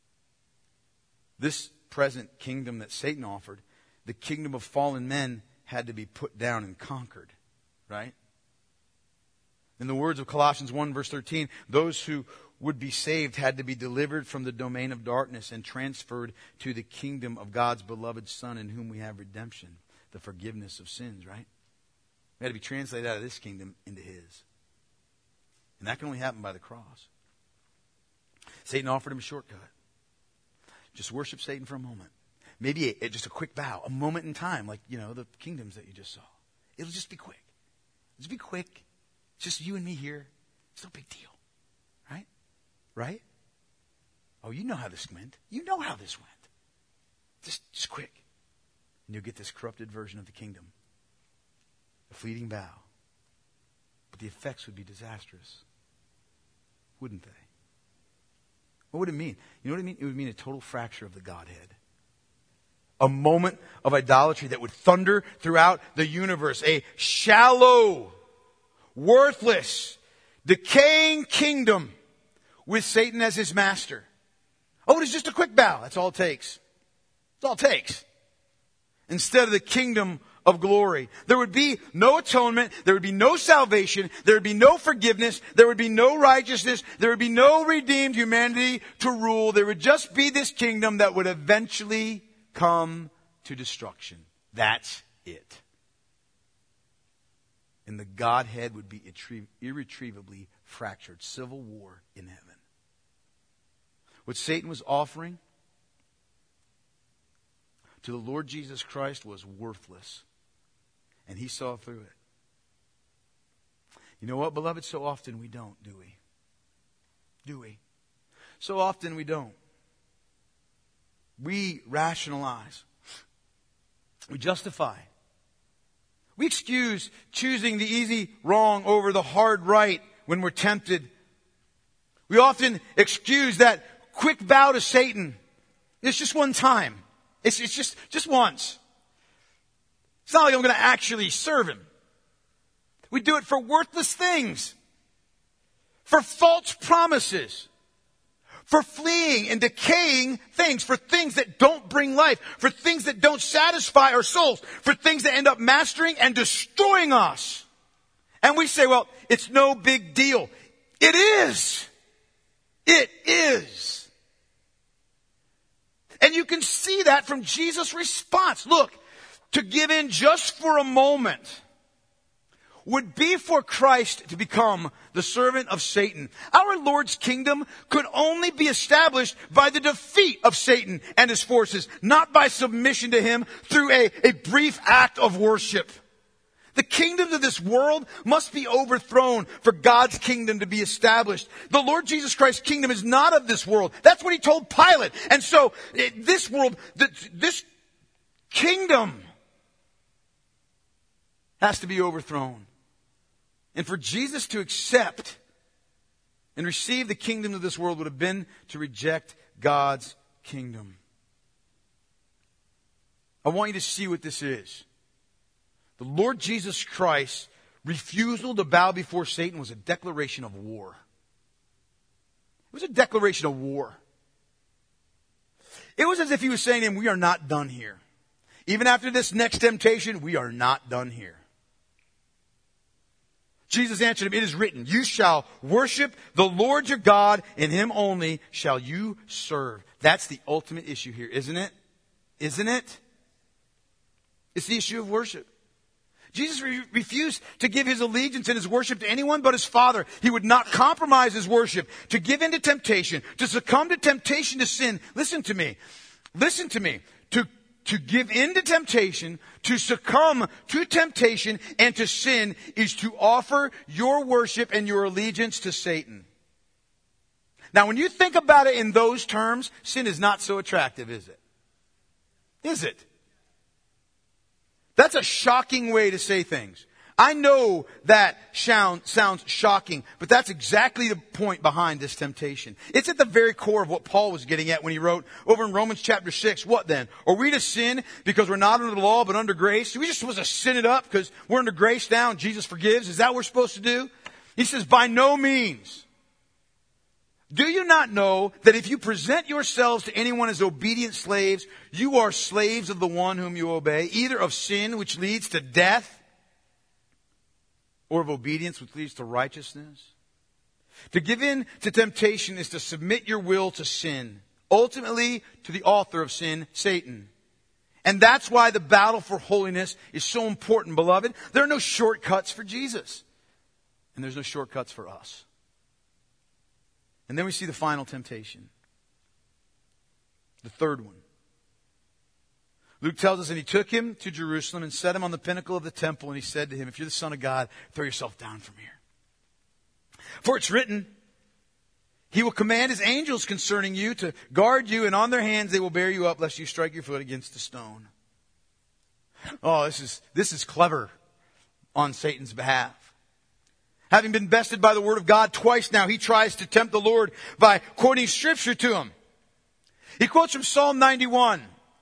This present kingdom that Satan offered, the kingdom of fallen men, had to be put down and conquered, right? In the words of Colossians one verse thirteen, those who would be saved had to be delivered from the domain of darkness and transferred to the kingdom of God's beloved Son, in whom we have redemption, the forgiveness of sins, right? We had to be translated out of this kingdom into his. And that can only happen by the cross. Satan offered him a shortcut. Just worship Satan for a moment. Maybe a, just a quick bow, a moment in time, like, you know, the kingdoms that you just saw. It'll just be quick. Just be quick. It's just you and me here. It's no big deal. Right? Right? Oh, you know how this went. You know how this went. Just, just quick. And you'll get this corrupted version of the kingdom. A fleeting bow. But the effects would be disastrous. Wouldn't they? What would it mean? You know what it mean? It would mean a total fracture of the Godhead. A moment of idolatry that would thunder throughout the universe. A shallow, worthless, decaying kingdom with Satan as his master. Oh, it is just a quick bow. That's all it takes. That's all it takes. Instead of the kingdom of glory. There would be no atonement. There would be no salvation. There would be no forgiveness. There would be no righteousness. There would be no redeemed humanity to rule. There would just be this kingdom that would eventually come to destruction. That's it. And the Godhead would be irretrievably fractured. Civil war in heaven. What Satan was offering to the Lord Jesus Christ was worthless. And he saw through it. You know what, beloved? So often we don't, do we? Do we? So often we don't. We rationalize. We justify. We excuse choosing the easy wrong over the hard right when we're tempted. We often excuse that quick bow to Satan. It's just one time. It's, it's just, just once. It's not like I'm going to actually serve him. We do it for worthless things. For false promises. For fleeing and decaying things. For things that don't bring life. For things that don't satisfy our souls. For things that end up mastering and destroying us. And we say, well, it's no big deal. It is. It is. And you can see that from Jesus' response. Look, to give in just for a moment would be for Christ to become the servant of Satan. Our Lord's kingdom could only be established by the defeat of Satan and his forces, not by submission to him through a, a brief act of worship. The kingdoms of this world must be overthrown for God's kingdom to be established. The Lord Jesus Christ's kingdom is not of this world. That's what he told Pilate. And so it, this world, this kingdom has to be overthrown. And for Jesus to accept and receive the kingdom of this world would have been to reject God's kingdom. I want you to see what this is. The Lord Jesus Christ's refusal to bow before Satan was a declaration of war. It was a declaration of war. It was as if he was saying to him, we are not done here. Even after this next temptation, we are not done here. Jesus answered him, it is written, you shall worship the Lord your God, and him only shall you serve. That's the ultimate issue here, isn't it? Isn't it? It's the issue of worship. Jesus re- refused to give his allegiance and his worship to anyone but his Father. He would not compromise his worship, to give in to temptation, to succumb to temptation to sin. Listen to me. Listen to me. To To give in to temptation, to succumb to temptation and to sin is to offer your worship and your allegiance to Satan. Now, when you think about it in those terms, sin is not so attractive, is it? Is it? That's a shocking way to say things. I know that sounds shocking, but that's exactly the point behind this temptation. It's at the very core of what Paul was getting at when he wrote over in Romans chapter six, what then? Are we to sin because we're not under the law but under grace? Are we just supposed to sin it up because we're under grace now and Jesus forgives? Is that what we're supposed to do? He says, by no means. Do you not know that if you present yourselves to anyone as obedient slaves, you are slaves of the one whom you obey, either of sin which leads to death, or of obedience which leads to righteousness? To give in to temptation is to submit your will to sin, ultimately to the author of sin, Satan. And that's why the battle for holiness is so important, beloved. There are no shortcuts for Jesus. And there's no shortcuts for us. And then we see the final temptation. The third one. Luke tells us, and he took him to Jerusalem and set him on the pinnacle of the temple, and he said to him, if you're the Son of God, throw yourself down from here. For it's written, he will command his angels concerning you to guard you, and on their hands they will bear you up, lest you strike your foot against a stone. Oh, this is, this is clever on Satan's behalf. Having been bested by the word of God twice now, he tries to tempt the Lord by quoting scripture to him. He quotes from Psalm ninety-one.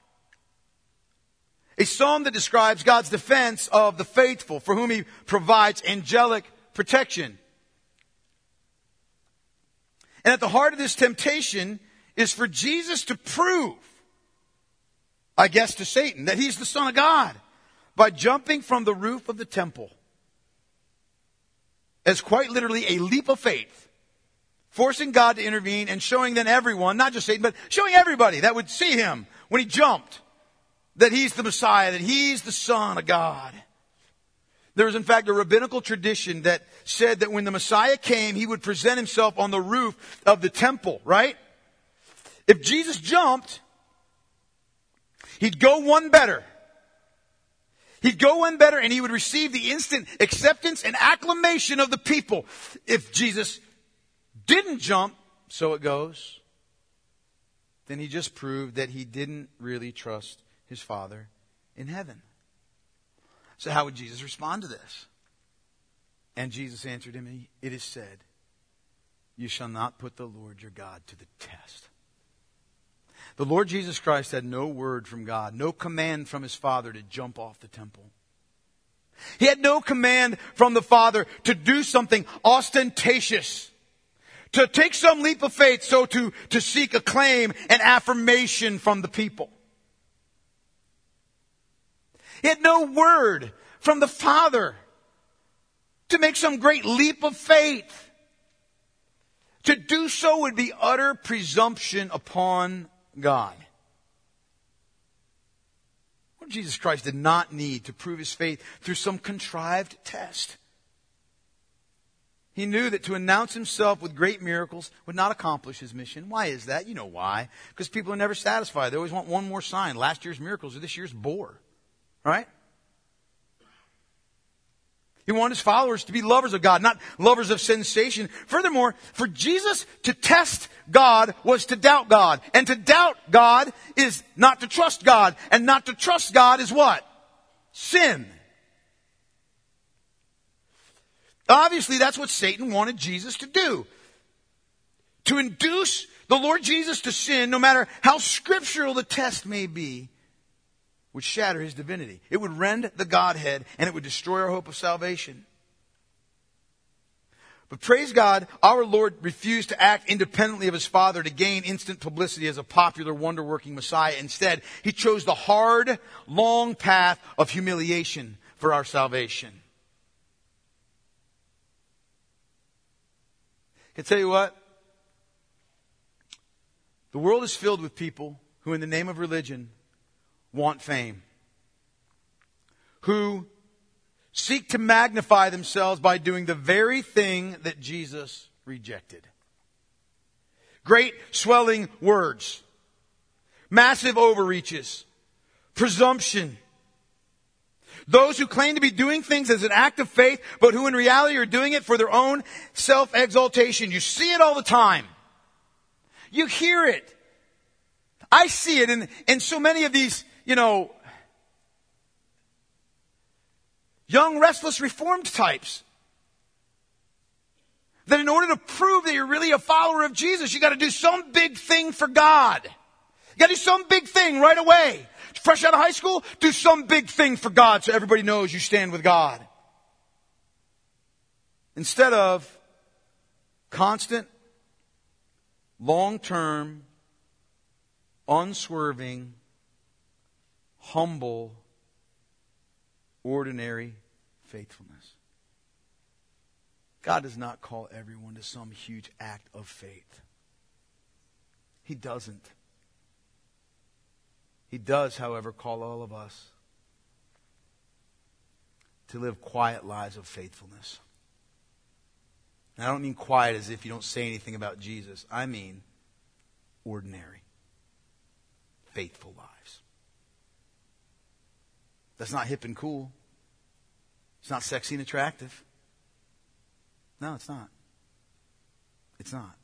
A psalm that describes God's defense of the faithful, for whom he provides angelic protection. And at the heart of this temptation is for Jesus to prove, I guess to Satan, that he's the Son of God by jumping from the roof of the temple. As quite literally a leap of faith, forcing God to intervene and showing then everyone, not just Satan, but showing everybody that would see him when he jumped, that he's the Messiah, that he's the Son of God. There was in fact a rabbinical tradition that said that when the Messiah came, he would present himself on the roof of the temple, right? If Jesus jumped, he'd go one better. He'd go one better and he would receive the instant acceptance and acclamation of the people. If Jesus didn't jump, so it goes, then he just proved that he didn't really trust his Father in heaven. So how would Jesus respond to this? And Jesus answered him, it is said, you shall not put the Lord your God to the test. The Lord Jesus Christ had no word from God, no command from his Father to jump off the temple. He had no command from the Father to do something ostentatious, to take some leap of faith, so to, to seek acclaim and affirmation from the people. He had no word from the Father to make some great leap of faith, To do so would be utter presumption upon God. Well, Jesus Christ did not need to prove his faith through some contrived test. He knew that to announce himself with great miracles would not accomplish his mission. Why is that? You know why. Because people are never satisfied. They always want one more sign. Last year's miracles or this year's bore. Right? He wanted his followers to be lovers of God, not lovers of sensation. Furthermore, for Jesus to test God was to doubt God. And to doubt God is not to trust God. And not to trust God is what? Sin. Obviously, that's what Satan wanted Jesus to do. To induce the Lord Jesus to sin, no matter how scriptural the test may be, would shatter his divinity. It would rend the Godhead, and it would destroy our hope of salvation. But praise God, our Lord refused to act independently of his Father to gain instant publicity as a popular, wonder-working Messiah. Instead, he chose the hard, long path of humiliation for our salvation. I can tell you what, the world is filled with people who in the name of religion want fame, who seek to magnify themselves by doing the very thing that Jesus rejected. Great swelling words, massive overreaches, presumption. Those who claim to be doing things as an act of faith, but who in reality are doing it for their own self-exaltation. You see it all the time. You hear it. I see it in, in so many of these, you know, young, restless, reformed types. That in order to prove that you're really a follower of Jesus, you got to do some big thing for God. You got to do some big thing right away. Fresh out of high school, do some big thing for God so everybody knows you stand with God. Instead of constant, long-term, unswerving, humble, ordinary faithfulness. God does not call everyone to some huge act of faith. He doesn't. He does, however, call all of us to live quiet lives of faithfulness. And I don't mean quiet as if you don't say anything about Jesus. I mean ordinary, faithful lives. That's not hip and cool. It's not sexy and attractive. No, it's not. It's not.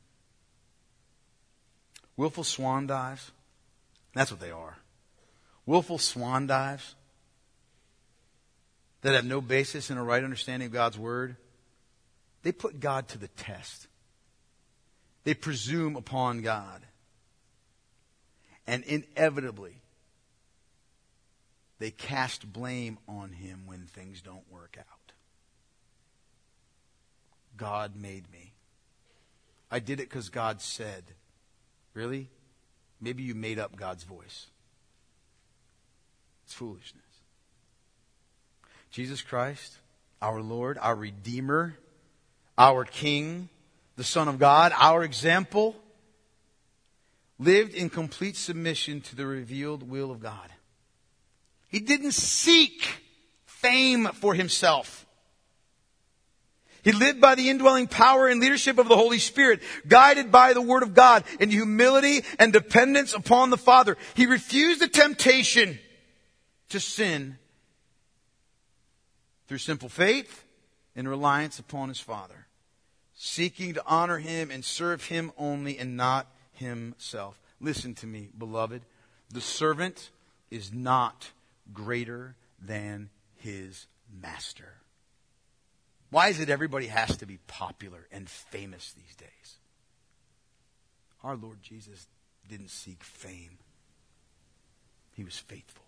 Willful swan dives. That's what they are. Willful swan dives that have no basis in a right understanding of God's Word. They put God to the test. They presume upon God. And inevitably, they cast blame on Him when things don't work out. God made me. I did it because God said. Really? Maybe you made up God's voice. It's foolishness. Jesus Christ, our Lord, our Redeemer, our King, the Son of God, our example, lived in complete submission to the revealed will of God. He didn't seek fame for himself. He lived by the indwelling power and leadership of the Holy Spirit, guided by the Word of God in humility and dependence upon the Father. He refused the temptation to sin through simple faith and reliance upon his Father, seeking to honor Him and serve Him only and not himself. Listen to me, beloved. The servant is not greater than his master. Why is it everybody has to be popular and famous these days? Our Lord Jesus didn't seek fame. He was faithful.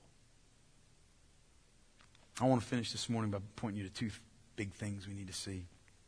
I want to finish this morning by pointing you to two big things we need to see.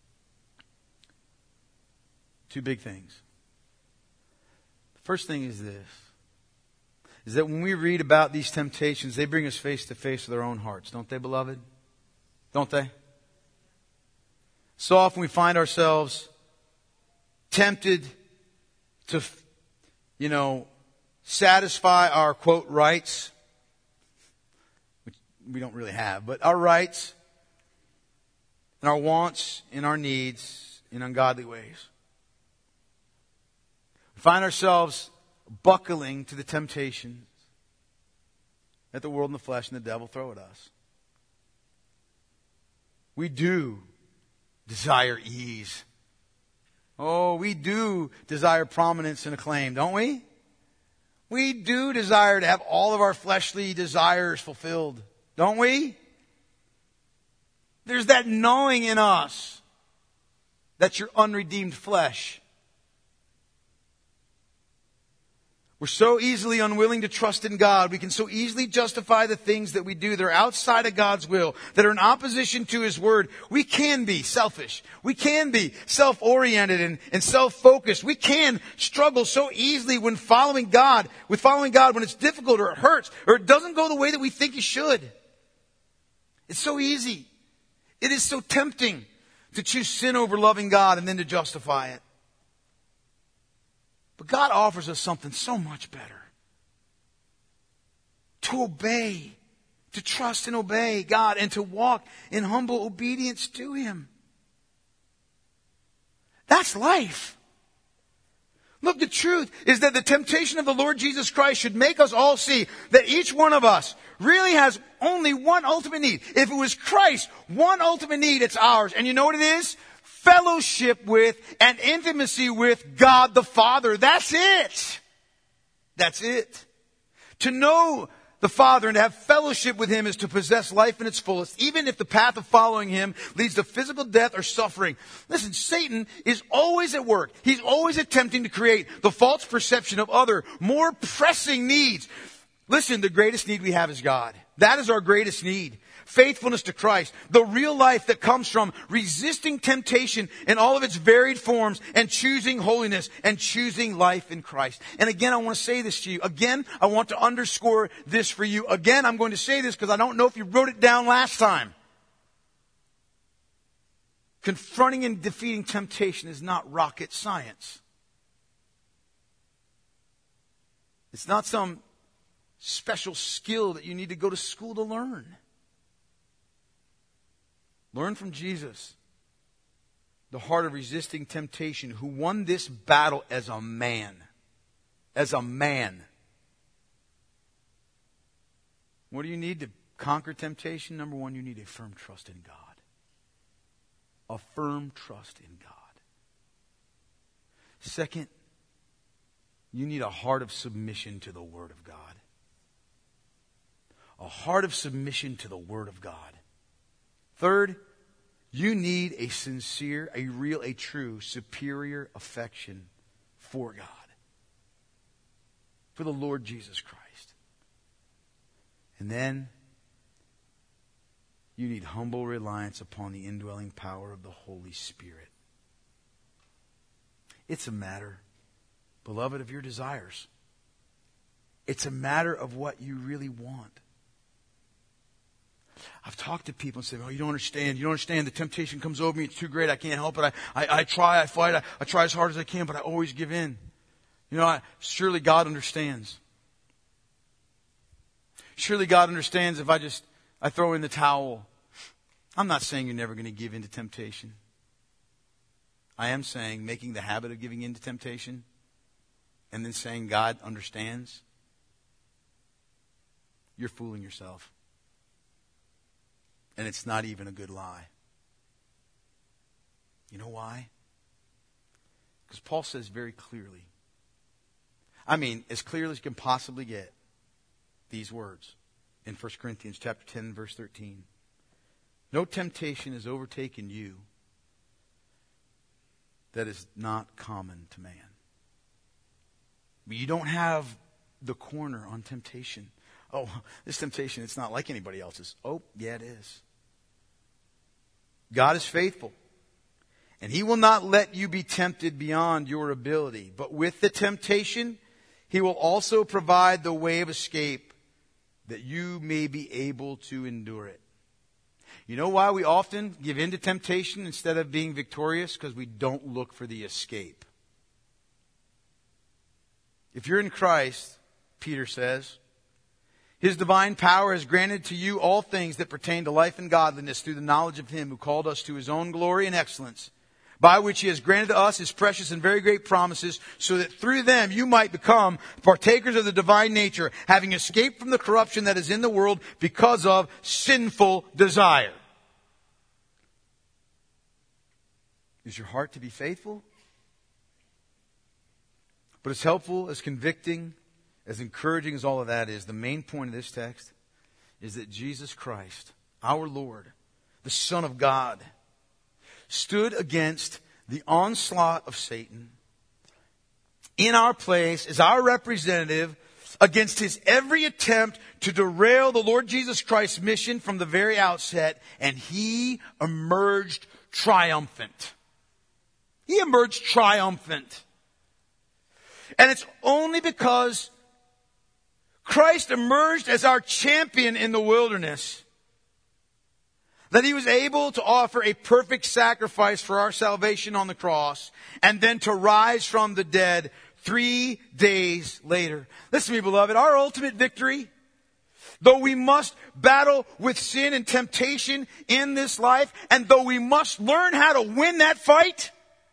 Two big things. The first thing is this, is that when we read about these temptations, they bring us face to face with our own hearts. Don't they, beloved? Don't they? So often we find ourselves tempted to, you know, satisfy our, quote, rights, which we don't really have, but our rights and our wants and our needs in ungodly ways. We find ourselves buckling to the temptations that the world and the flesh and the devil throw at us. We do desire ease. Oh, we do desire prominence and acclaim, don't we? We do desire to have all of our fleshly desires fulfilled, don't we? There's that knowing in us that you're unredeemed flesh. We're so easily unwilling to trust in God. We can so easily justify the things that we do that are outside of God's will, that are in opposition to His Word. We can be selfish. We can be self-oriented and, and self-focused. We can struggle so easily when following God, with following God when it's difficult or it hurts or it doesn't go the way that we think it should. It's so easy. It is so tempting to choose sin over loving God and then to justify it. But God offers us something so much better. To obey, to trust and obey God, and to walk in humble obedience to Him. That's life. Look, the truth is that the temptation of the Lord Jesus Christ should make us all see that each one of us really has only one ultimate need. If it was Christ, one ultimate need, it's ours. And you know what it is? Fellowship with and intimacy with God the Father. That's it. That's it. To know the Father and to have fellowship with Him is to possess life in its fullest, even if the path of following Him leads to physical death or suffering. Listen, Satan is always at work. He's always attempting to create the false perception of other, more pressing needs. Listen, the greatest need we have is God. That is our greatest need. Faithfulness to Christ. The real life that comes from resisting temptation in all of its varied forms and choosing holiness and choosing life in Christ. And again, I want to say this to you. Again, I want to underscore this for you. Again, I'm going to say this because I don't know if you wrote it down last time. Confronting and defeating temptation is not rocket science. It's not some special skill that you need to go to school to learn. Learn from Jesus, the heart of resisting temptation, who won this battle as a man. As a man. What do you need to conquer temptation? Number one, you need a firm trust in God. A firm trust in God. Second, you need a heart of submission to the Word of God. A heart of submission to the Word of God. Third, you need a sincere, a real, a true, superior affection for God. For the Lord Jesus Christ. And then, you need humble reliance upon the indwelling power of the Holy Spirit. It's a matter, beloved, of your desires. It's a matter of what you really want. I've talked to people and said, oh, you don't understand. You don't understand. The temptation comes over me. It's too great. I can't help it. I, I, I try. I fight. I, I try as hard as I can, but I always give in. You know, I, surely God understands. Surely God understands if I just, I throw in the towel. I'm not saying you're never going to give in to temptation. I am saying making the habit of giving in to temptation and then saying God understands. You're fooling yourself. And it's not even a good lie. You know why? Because Paul says very clearly, I mean, as clearly as you can possibly get, these words in First Corinthians chapter ten, verse thirteen. No temptation has overtaken you that is not common to man. But you don't have the corner on temptation. Oh, this temptation, it's not like anybody else's. Oh, yeah, it is. God is faithful. And He will not let you be tempted beyond your ability. But with the temptation, He will also provide the way of escape that you may be able to endure it. You know why we often give in to temptation instead of being victorious? Because we don't look for the escape. If you're in Christ, Peter says, His divine power has granted to you all things that pertain to life and godliness through the knowledge of Him who called us to His own glory and excellence, by which He has granted to us His precious and very great promises, so that through them you might become partakers of the divine nature, having escaped from the corruption that is in the world because of sinful desire. Is your heart to be faithful? But as helpful, as convicting, as encouraging as all of that is, the main point of this text is that Jesus Christ, our Lord, the Son of God, stood against the onslaught of Satan in our place as our representative against his every attempt to derail the Lord Jesus Christ's mission from the very outset, and He emerged triumphant. He emerged triumphant. And it's only because Christ emerged as our champion in the wilderness that He was able to offer a perfect sacrifice for our salvation on the cross, and then to rise from the dead three days later. Listen to me, beloved, our ultimate victory, though we must battle with sin and temptation in this life, and though we must learn how to win that fight,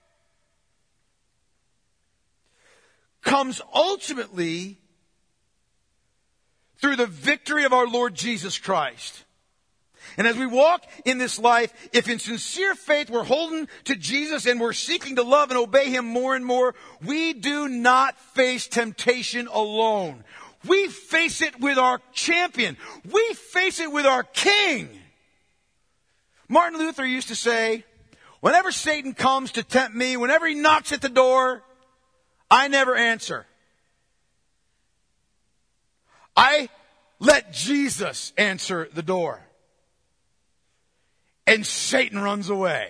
comes ultimately through the victory of our Lord Jesus Christ. And as we walk in this life, if in sincere faith we're holding to Jesus and we're seeking to love and obey Him more and more, we do not face temptation alone. We face it with our champion. We face it with our King. Martin Luther used to say, whenever Satan comes to tempt me, whenever he knocks at the door, I never answer. I let Jesus answer the door. And Satan runs away.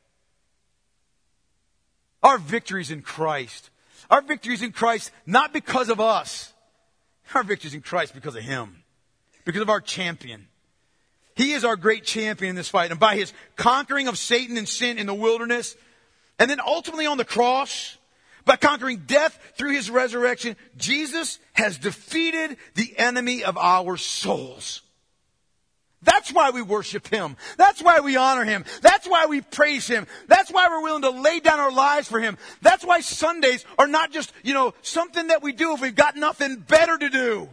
Our victory's in Christ. Our victory's in Christ not because of us. Our victory's in Christ because of Him. Because of our champion. He is our great champion in this fight. And by His conquering of Satan and sin in the wilderness, and then ultimately on the cross, by conquering death through His resurrection, Jesus has defeated the enemy of our souls. That's why we worship Him. That's why we honor Him. That's why we praise Him. That's why we're willing to lay down our lives for Him. That's why Sundays are not just, you know, something that we do if we've got nothing better to do.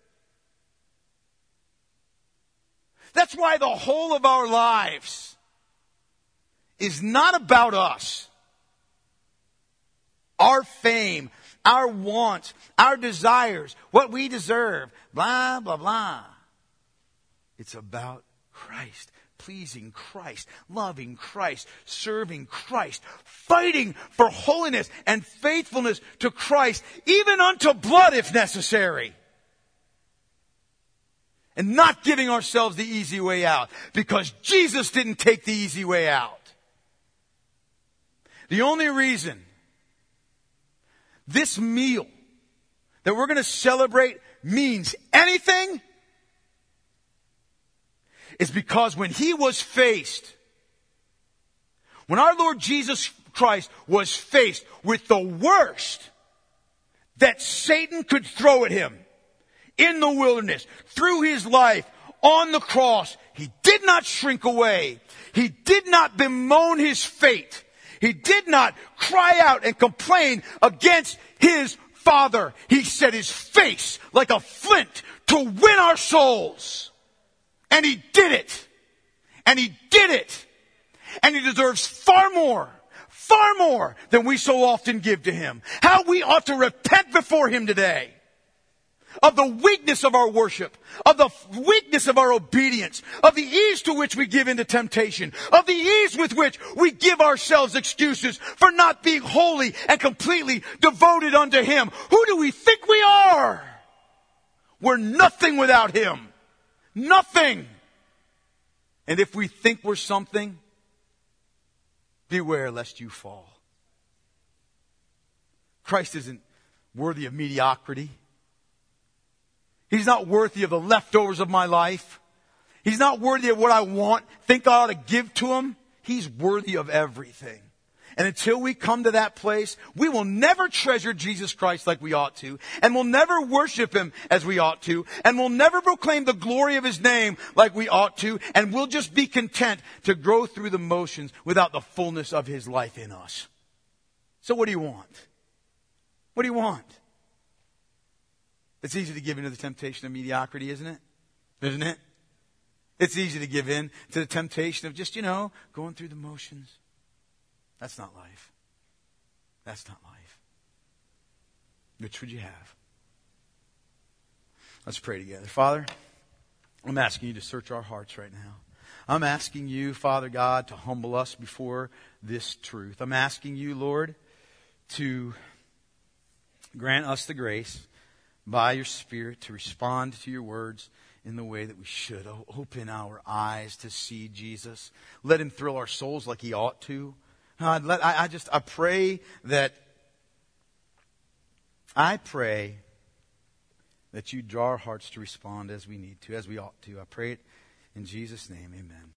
That's why the whole of our lives is not about us. Our fame, our wants, our desires, what we deserve, blah, blah, blah. It's about Christ, pleasing Christ, loving Christ, serving Christ, fighting for holiness and faithfulness to Christ, even unto blood if necessary. And not giving ourselves the easy way out, because Jesus didn't take the easy way out. The only reason this meal that we're going to celebrate means anything is because when He was faced, when our Lord Jesus Christ was faced with the worst that Satan could throw at Him in the wilderness, through His life, on the cross, He did not shrink away. He did not bemoan His fate. He did not cry out and complain against His Father. He set His face like a flint to win our souls. And He did it. And He did it. And He deserves far more, far more than we so often give to Him. How we ought to repent before Him today of the weakness of our worship, of the weakness of our obedience, of the ease to which we give into temptation, of the ease with which we give ourselves excuses for not being wholly and completely devoted unto Him. Who do we think we are? We're nothing without Him. Nothing. And if we think we're something, beware lest you fall. Christ isn't worthy of mediocrity. He's not worthy of the leftovers of my life. He's not worthy of what I want, think I ought to give to Him. He's worthy of everything. And until we come to that place, we will never treasure Jesus Christ like we ought to, and we'll never worship Him as we ought to, and we'll never proclaim the glory of His name like we ought to, and we'll just be content to grow through the motions without the fullness of His life in us. So what do you want? What do you want? It's easy to give in to the temptation of mediocrity, isn't it? Isn't it? It's easy to give in to the temptation of just, you know, going through the motions. That's not life. That's not life. Which would you have? Let's pray together. Father, I'm asking you to search our hearts right now. I'm asking you, Father God, to humble us before this truth. I'm asking you, Lord, to grant us the grace by your Spirit to respond to your words in the way that we should. Oh, open our eyes to see Jesus. Let Him thrill our souls like He ought to. God, let, I, I just, I pray that, I pray that you draw our hearts to respond as we need to, as we ought to. I pray it in Jesus' name, amen.